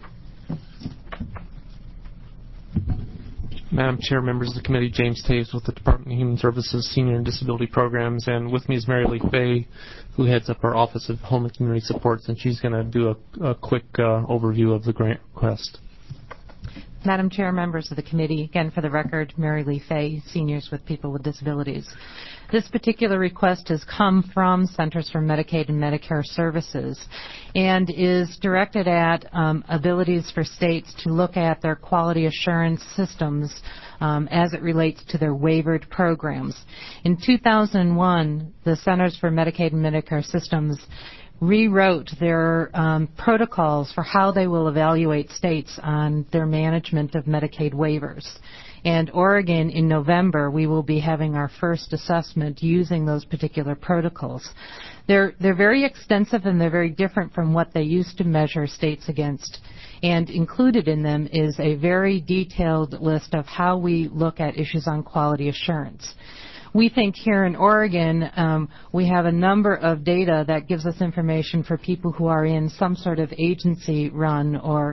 Madam Chair, members of the committee, James Taves with the Department of Human Services Senior and Disability Programs, and with me is Mary Lee Fay, who heads up our Office of Home and Community Supports, and she's going to do a quick overview of the grant request. Madam Chair, members of the committee, again for the record, Mary Lee Fay, Seniors with People with Disabilities. This particular request has come from Centers for Medicaid and Medicare Services and is directed at abilities for states to look at their quality assurance systems as it relates to their waivered programs. In 2001, the Centers for Medicaid and Medicare Systems rewrote their protocols for how they will evaluate states on their management of Medicaid waivers. And Oregon, in November, we will be having our first assessment using those particular protocols. They're very extensive and they're very different from what they used to measure states against. And included in them is a very detailed list of how we look at issues on quality assurance. We think here in Oregon we have a number of data that gives us information for people who are in some sort of agency-run or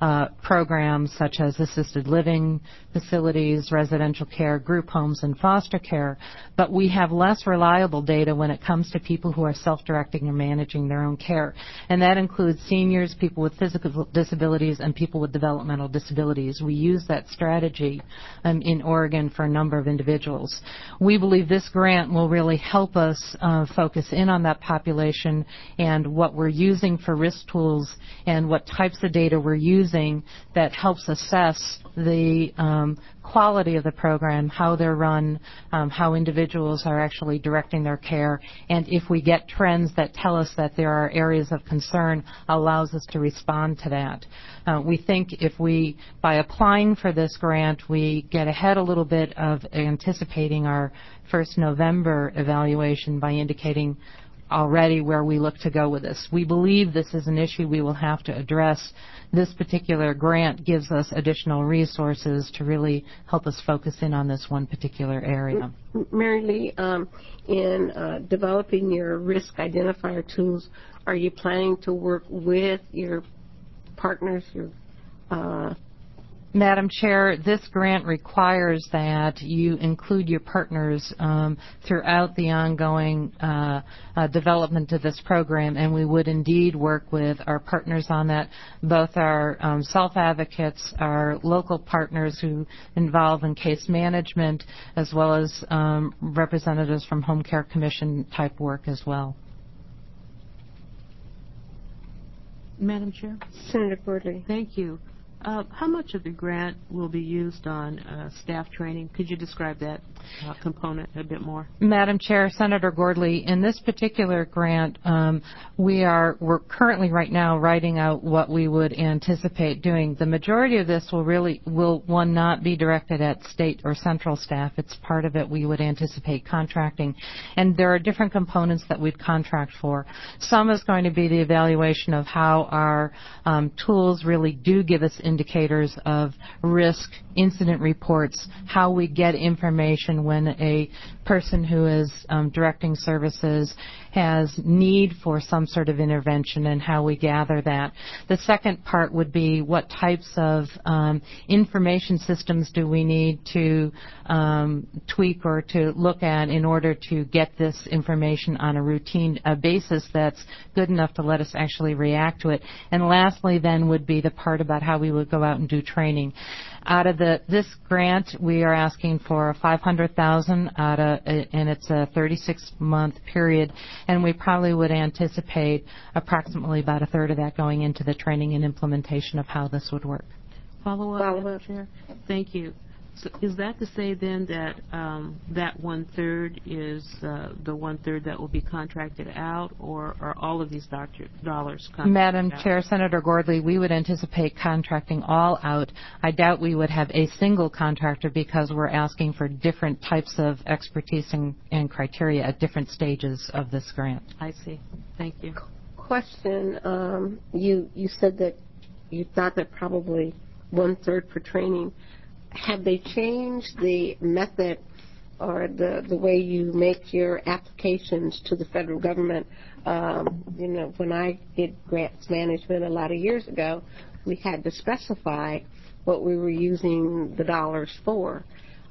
programs such as assisted living facilities, residential care, group homes, and foster care, but we have less reliable data when it comes to people who are self-directing and managing their own care. And that includes seniors, people with physical disabilities, and people with developmental disabilities. We use that strategy in Oregon for a number of individuals. We believe this grant will really help us focus in on that population and what we're using for risk tools and what types of data we're using that helps assess the quality of the program, how they're run, how individuals are actually directing their care, and if we get trends that tell us that there are areas of concern, allows us to respond to that. We think if we, by applying for this grant, we get ahead a little bit of anticipating our first November evaluation by indicating already where we look to go with this. We believe this is an issue we will have to address. This particular grant gives us additional resources to really help us focus in on this one particular area. Mary Lee, in developing your risk identifier tools, are you planning to work with your partners, Madam Chair, this grant requires that you include your partners throughout the ongoing development of this program, and we would indeed work with our partners on that, both our self-advocates, our local partners who involve in case management, as well as representatives from Home Care Commission type work as well. Madam Chair? Senator Gordley. Thank you. How much of the grant will be used on staff training? Could you describe that component a bit more? Madam Chair, Senator Gordley, in this particular grant, we're currently right now writing out what we would anticipate doing. The majority of this will not be directed at state or central staff. It's part of it we would anticipate contracting. And there are different components that we'd contract for. Some is going to be the evaluation of how our tools really do give us indicators of risk, incident reports, how we get information when a person who is directing services has need for some sort of intervention and how we gather that. The second part would be what types of information systems do we need to tweak or to look at in order to get this information on a routine basis that's good enough to let us actually react to it. And lastly then would be the part about how we would go out and do training. Out of this grant, we are asking for $500,000 and it's a 36-month period, and we probably would anticipate approximately about a third of that going into the training and implementation of how this would work. Follow-up, Chair? Thank you. So is that to say then that that 1/3 is the 1/3 that will be contracted out, or are all of these dollars contracted Madam out? Chair, Senator Gordley, we would anticipate contracting all out. I doubt we would have a single contractor because we're asking for different types of expertise and criteria at different stages of this grant. I see. Thank you. Question. You said that you thought that probably 1/3 for training. Have they changed the method or the way you make your applications to the federal government? When I did grants management a lot of years ago, we had to specify what we were using the dollars for,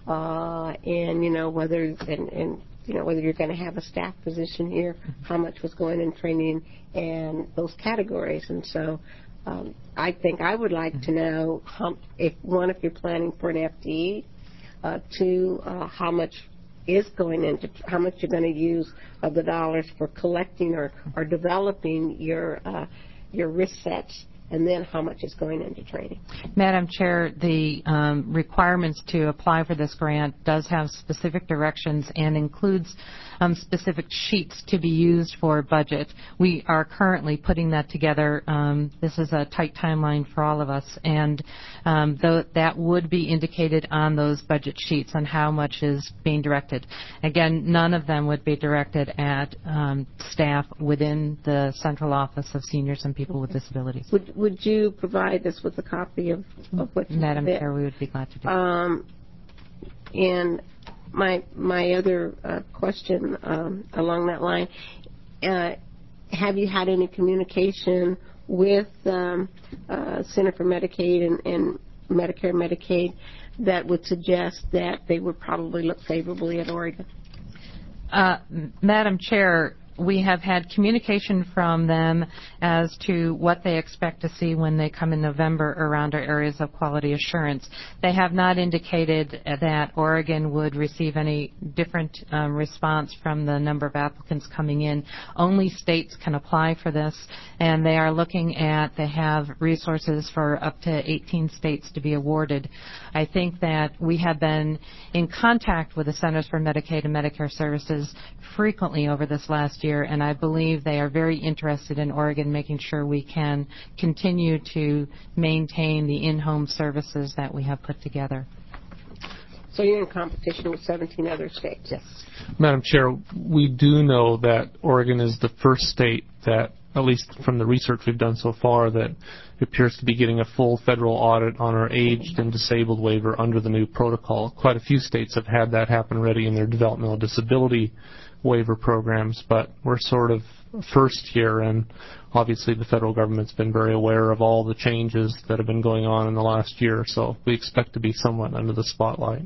and whether you're going to have a staff position here, how much was going in training, and those categories. And so I think I would like to know if you're planning for an FTE, two, how much is going into, how much you're going to use of the dollars for collecting or developing your risk sets, and then how much is going into training. Madam Chair, the requirements to apply for this grant does have specific directions and includes specific sheets to be used for budget. We are currently putting that together. This is a tight timeline for all of us, and that would be indicated on those budget sheets on how much is being directed. Again, none of them would be directed at staff within the Central Office of Seniors and People with Disabilities. Would you provide us with a copy of what you Madam did? Chair, we would be glad to do. And my other question along that line, have you had any communication with Center for Medicaid and Medicare and Medicaid that would suggest that they would probably look favorably at Oregon? Madam Chair, we have had communication from them as to what they expect to see when they come in November around our areas of quality assurance. They have not indicated that Oregon would receive any different response from the number of applicants coming in. Only states can apply for this, and they are looking at, they have resources for up to 18 states to be awarded. I think that we have been in contact with the Centers for Medicaid and Medicare Services frequently over this last year, and I believe they are very interested in Oregon making sure we can continue to maintain the in-home services that we have put together. So you're in competition with 17 other states? Yes. Madam Chair, we do know that Oregon is the first state that, at least from the research we've done so far, that appears to be getting a full federal audit on our aged and disabled waiver under the new protocol. Quite a few states have had that happen already in their developmental disability waiver programs, but we're sort of first here, and obviously the federal government's been very aware of all the changes that have been going on in the last year, so we expect to be somewhat under the spotlight.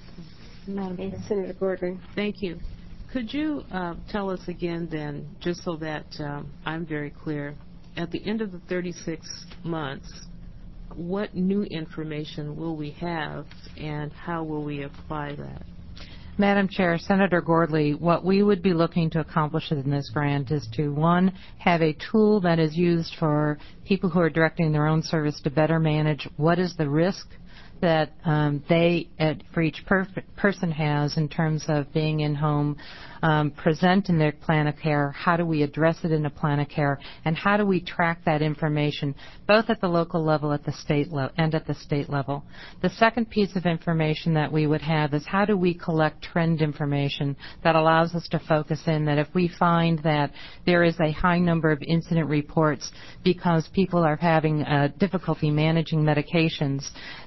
Senator Gordon. Thank you. Could you tell us again then, just so that I'm very clear, at the end of the 36 months, what new information will we have and how will we apply that? Madam Chair, Senator Gordley, what we would be looking to accomplish in this grant is to, one, have a tool that is used for people who are directing their own service to better manage what is the risk that for each person has in terms of being in home, present in their plan of care, how do we address it in a plan of care, and how do we track that information both at the local level at the state and at the state level. The second piece of information that we would have is how do we collect trend information that allows us to focus in that if we find that there is a high number of incident reports because people are having difficulty managing medications, that we don't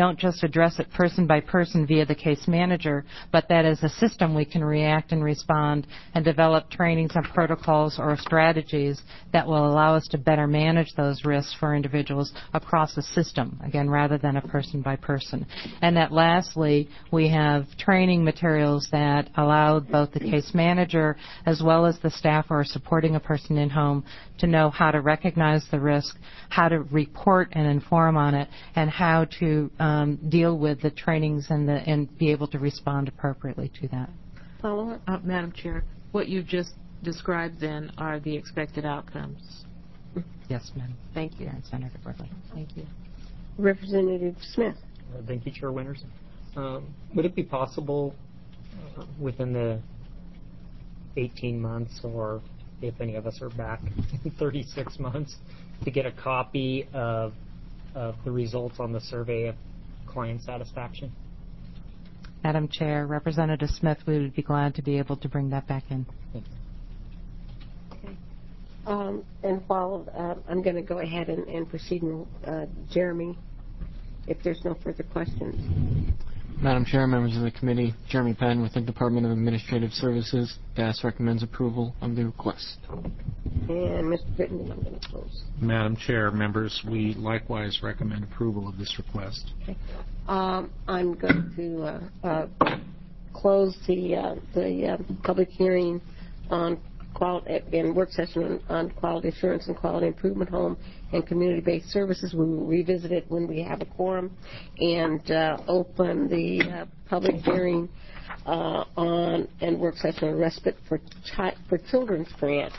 don't just address it person by person via the case manager, but that as a system we can react and respond and develop trainings and protocols or strategies that will allow us to better manage those risks for individuals across the system, again, rather than a person by person. And that lastly, we have training materials that allow both the case manager as well as the staff who are supporting a person in home to know how to recognize the risk, how to report and inform on it, and how to deal with the trainings and be able to respond appropriately to that. Follow-up? Madam Chair, what you just described then are the expected outcomes. Yes, ma'am. Thank you. Senator Brooklyn. Thank you. Representative Smith. Thank you, Chair Winters. Would it be possible within the 18 months, or if any of us are back in 36 months, to get a copy of the results on the survey of client satisfaction? Madam Chair, Representative Smith, we would be glad to be able to bring that back in. Okay. And while I'm going to go ahead and proceed, Jeremy, if there's no further questions. Madam Chair, members of the committee, Jeremy Penn with the Department of Administrative Services. DAS recommends approval of the request. And Mr. Brittany, I'm going to close. Madam Chair, members, we likewise recommend approval of this request. Okay. I'm going to close the public hearing on in work session on quality assurance and quality improvement home and community-based services. We will revisit it when we have a quorum, and open the public hearing on and work session on respite for children's grant.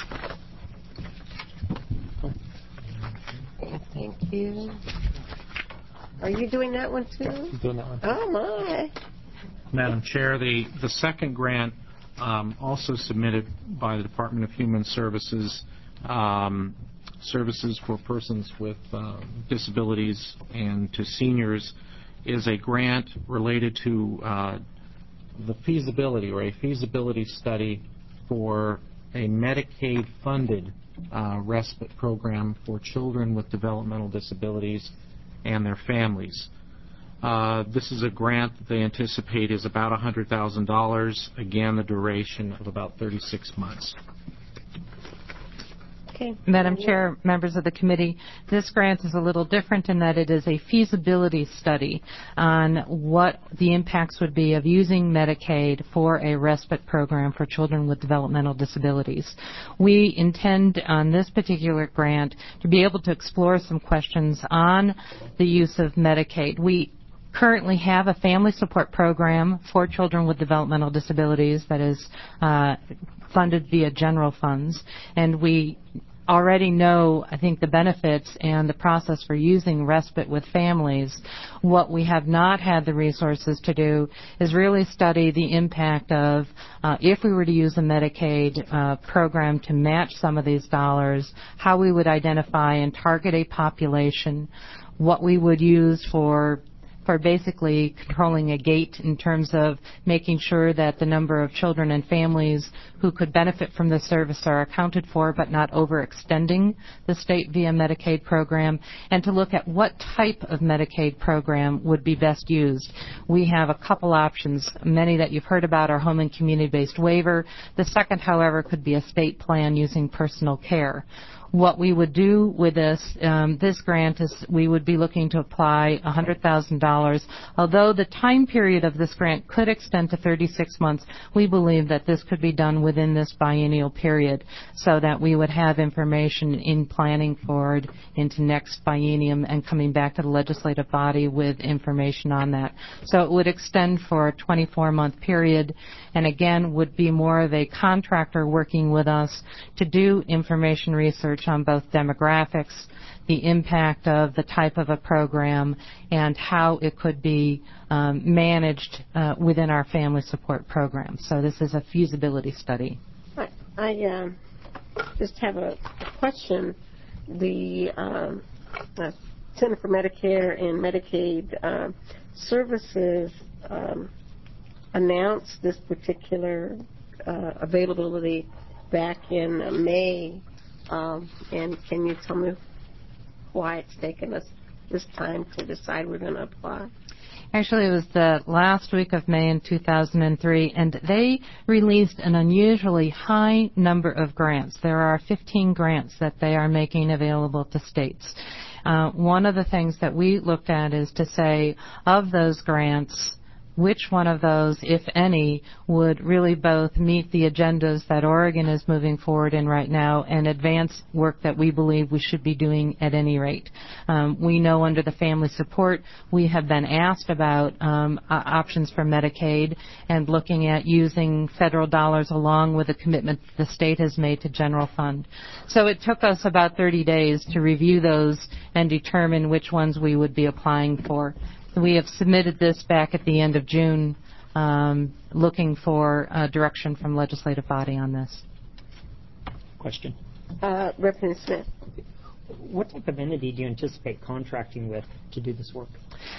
Thank you. Are you doing that one too? I'm doing that one. Oh my. Madam Chair, the second grant also submitted by the Department of Human Services, Services for Persons with Disabilities and to Seniors, is a grant related to the feasibility or a feasibility study for a Medicaid-funded respite program for children with developmental disabilities and their families. This is a grant that they anticipate is about $100,000. Again, the duration of about 36 months. Okay. Madam Chair, members of the committee, this grant is a little different in that it is a feasibility study on what the impacts would be of using Medicaid for a respite program for children with developmental disabilities. We intend on this particular grant to be able to explore some questions on the use of Medicaid. We currently have a family support program for children with developmental disabilities that is funded via general funds, and we already know, I think, the benefits and the process for using respite with families. What we have not had the resources to do is really study the impact of if we were to use a Medicaid program to match some of these dollars, how we would identify and target a population, what we would use for basically controlling a gate in terms of making sure that the number of children and families who could benefit from the service are accounted for but not overextending the state via Medicaid program, and to look at what type of Medicaid program would be best used. We have a couple options. Many that you've heard about are home and community-based waiver. The second, however, could be a state plan using personal care. What we would do with this grant is we would be looking to apply $100,000. Although the time period of this grant could extend to 36 months, we believe that this could be done within this biennial period so that we would have information in planning forward into next biennium and coming back to the legislative body with information on that. So it would extend for a 24-month period, and again would be more of a contractor working with us to do information research on both demographics, the impact of the type of a program, and how it could be managed within our family support program. So this is a feasibility study. I just have a question. The Center for Medicare and Medicaid Services announced this particular availability back in May. And can you tell me why it's taken us this time to decide we're going to apply? Actually, it was the last week of May in 2003, and they released an unusually high number of grants. There are 15 grants that they are making available to states. One of the things that we looked at is to say, of those grants, which one of those, if any, would really both meet the agendas that Oregon is moving forward in right now and advance work that we believe we should be doing at any rate. We know under the family support we have been asked about options for Medicaid and looking at using federal dollars along with the commitment the state has made to general fund. So it took us about 30 days to review those and determine which ones we would be applying for. We have submitted this back at the end of June, looking for direction from legislative body on this. Question. Representative Smith. What type of entity do you anticipate contracting with to do this work?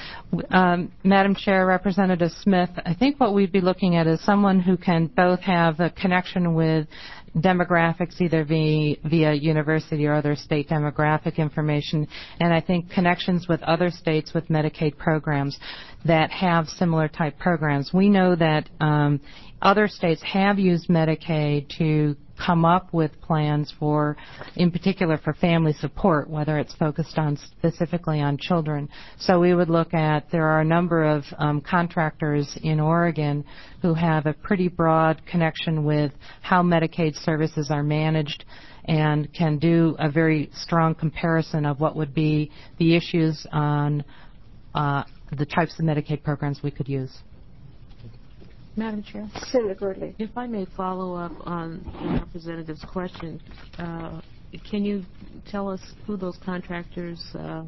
Madam Chair, Representative Smith, I think what we'd be looking at is someone who can both have a connection with demographics, either via university or other state demographic information, and I think connections with other states with Medicaid programs that have similar type programs. We know that other states have used Medicaid to come up with plans for, in particular for family support, whether it's focused on specifically on children. So we would look at, there are a number of contractors in Oregon who have a pretty broad connection with how Medicaid services are managed and can do a very strong comparison of what would be the issues on the types of Medicaid programs we could use. Madam Chair, Senator Gurley. If I may follow up on the representative's question, can you tell us who those contractors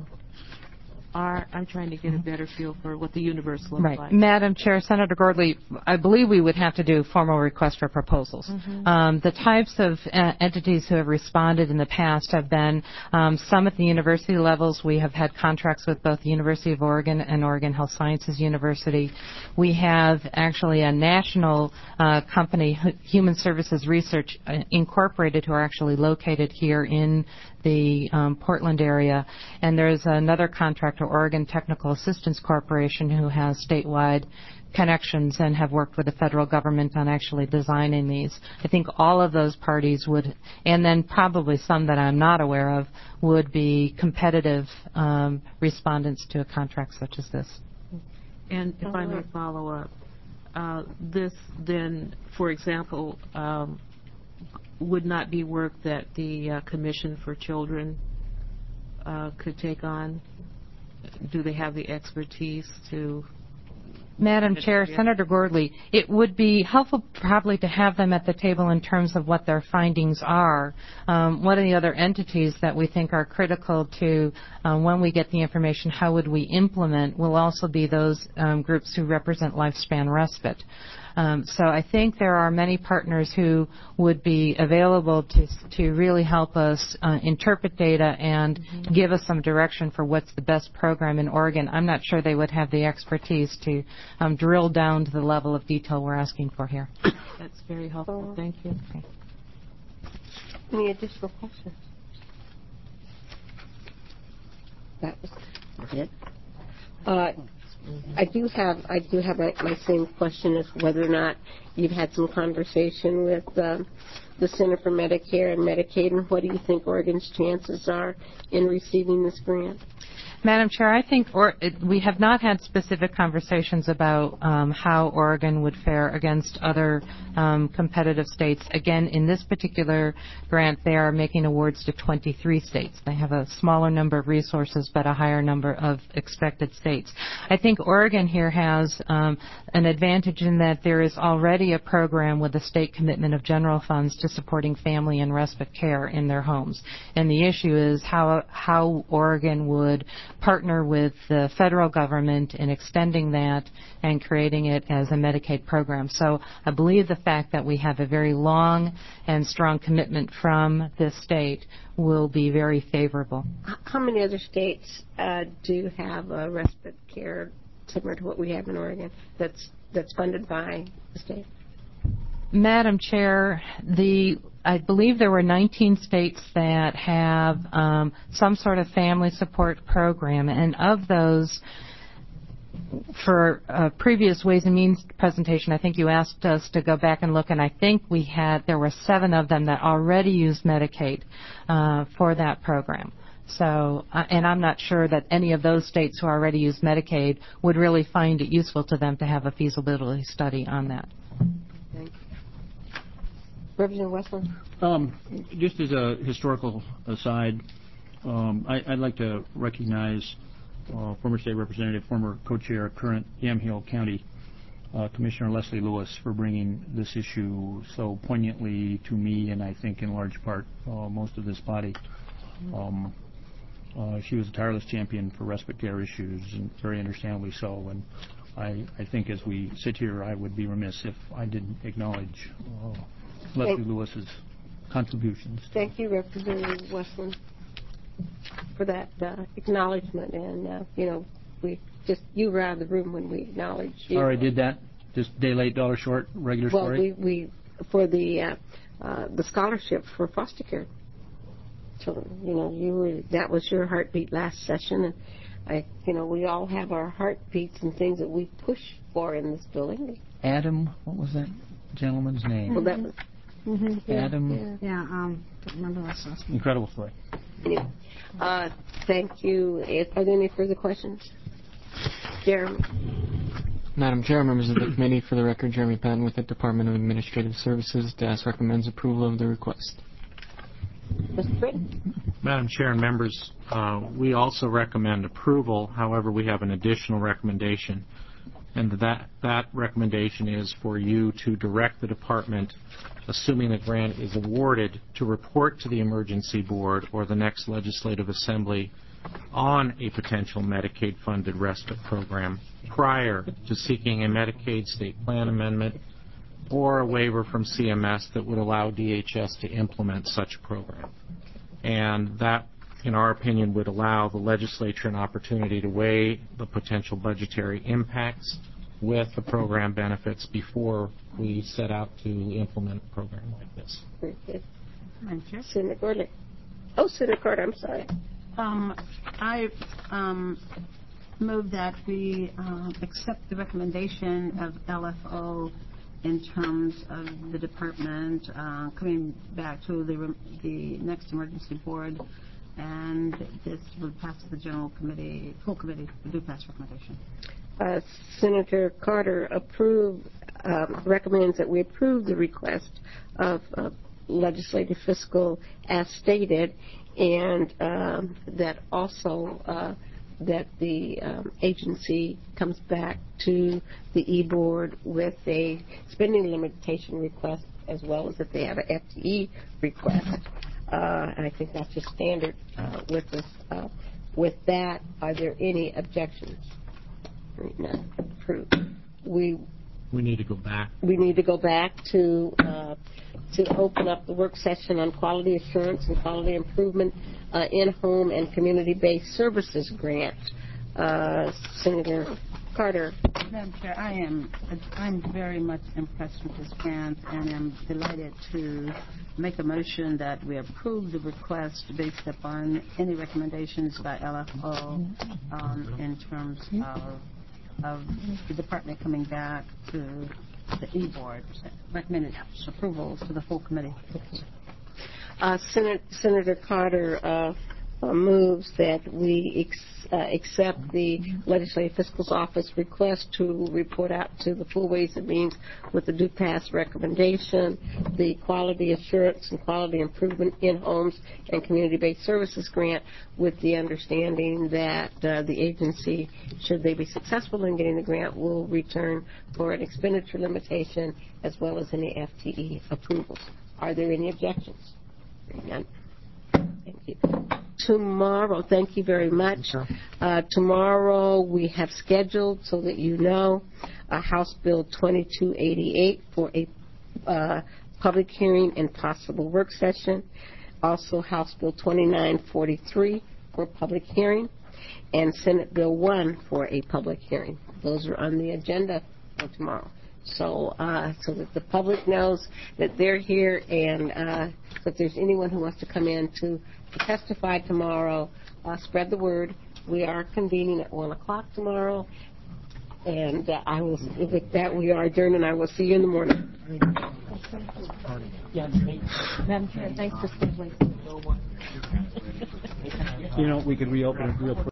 are? I'm trying to get a better feel for what the universe looks like. Madam Chair, Senator Gordley, I believe we would have to do formal requests for proposals. The types of entities who have responded in the past have been some at the university levels. We have had contracts with both the University of Oregon and Oregon Health Sciences University. We have actually a national company, Human Services Research Incorporated, who are actually located here in the Portland area, and there's another contractor, Oregon Technical Assistance Corporation, who has statewide connections and have worked with the federal government on actually designing these. I think all of those parties would, and then probably some that I'm not aware of, would be competitive respondents to a contract such as this. And if I may follow up, this then, for example, would not be work that the Commission for Children could take on? Do they have the expertise to? Madam Chair, Senator Gordley, it would be helpful probably to have them at the table in terms of what their findings are. One of the other entities that we think are critical to when we get the information, how would we implement, will also be those groups who represent lifespan respite. So I think there are many partners who would be available to really help us interpret data and give us some direction for what's the best program in Oregon. I'm not sure they would have the expertise to drill down to the level of detail we're asking for here. That's very helpful. Thank you. Okay. Any additional questions? That was it. I do have my same question as whether or not you've had some conversation with the Center for Medicare and Medicaid, and what do you think Oregon's chances are in receiving this grant? Madam Chair, I think we have not had specific conversations about how Oregon would fare against other competitive states. Again, in this particular grant, they are making awards to 23 states. They have a smaller number of resources, but a higher number of expected states. I think Oregon here has an advantage in that there is already a program with a state commitment of general funds to supporting family and respite care in their homes. And the issue is how Oregon would partner with the federal government in extending that and creating it as a Medicaid program. So I believe the fact that we have a very long and strong commitment from this state will be very favorable. How many other states do have a respite care similar to what we have in Oregon that's funded by the state? Madam Chair, I believe there were 19 states that have some sort of family support program, and of those, for a previous Ways and Means presentation, I think you asked us to go back and look, and I think there were 7 of them that already used Medicaid for that program. So, and I'm not sure that any of those states who already use Medicaid would really find it useful to them to have a feasibility study on that. Thank you. Representative Westland? Just as a historical aside, I'd like to recognize former state representative, former co-chair, current Yamhill County Commissioner Leslie Lewis for bringing this issue so poignantly to me, and I think in large part most of this body. She was a tireless champion for respite care issues, and very understandably so. And I think as we sit here, I would be remiss if I didn't acknowledge Leslie Lewis's contributions. Thank you, Representative Westland, for that acknowledgement. And you were out of the room when we acknowledged you. All right, did that? Just day late, dollar short, regular story? Well, we for the scholarship for foster care children. That was your heartbeat last session, and we all have our heartbeats and things that we push for in this building. Adam, what was that gentleman's name? Well, that was Adam. Yeah, don't remember last name. Incredible story. Anyway, thank you. Are there any further questions? Jeremy. Madam Chair, members of the committee, for the record, Jeremy Patton with the Department of Administrative Services. DAS recommends approval of the request. Mr. Britton. Madam Chair and members, we also recommend approval. However, we have an additional recommendation, and that recommendation is for you to direct the department, assuming the grant is awarded, to report to the Emergency Board or the next Legislative Assembly on a potential Medicaid-funded respite program prior to seeking a Medicaid state plan amendment or a waiver from CMS that would allow DHS to implement such a program. And that, in our opinion, would allow the legislature an opportunity to weigh the potential budgetary impacts with the program benefits before we set out to implement a program like this. Very good. Senator Gordon. Oh, Senator Carter, I'm sorry. I move that we accept the recommendation of LFO in terms of the department coming back to the next emergency board, and this would pass the general committee, full committee, the do pass recommendation. Senator Carter recommends that we approve the request of legislative fiscal as stated, and that also that the agency comes back to the e-board with a spending limitation request, as well as if they have an FTE request. And I think that's just standard with this. With that, are there any objections? None. Approved. We need to go back. We need to go back to open up the work session on quality assurance and quality improvement in-home and community-based services grant. Senator Carter. Madam Chair, I'm very much impressed with this grant, and am delighted to make a motion that we approve the request based upon any recommendations by LFO in terms of the department coming back to the e-board. Recommended approval to the full committee. Senator Carter moves that we accept the Legislative Fiscal Office request to report out to the full Ways and Means with the due pass recommendation, the quality assurance and quality improvement in homes and community-based services grant, with the understanding that the agency, should they be successful in getting the grant, will return for an expenditure limitation as well as any FTE approvals. Are there any objections? None. Thank you. Tomorrow, thank you very much. Tomorrow we have scheduled, so that you know, House Bill 2288 for a public hearing and possible work session. Also House Bill 2943 for public hearing, and Senate Bill 1 for a public hearing. Those are on the agenda for tomorrow. So that the public knows that they're here, and if there's anyone who wants to come in to testify tomorrow, spread the word. We are convening at 1 o'clock tomorrow, and I will. With that, we are adjourned, and I will see you in the morning. Madam Chair, thanks for staying late. You know, we could reopen it real quick.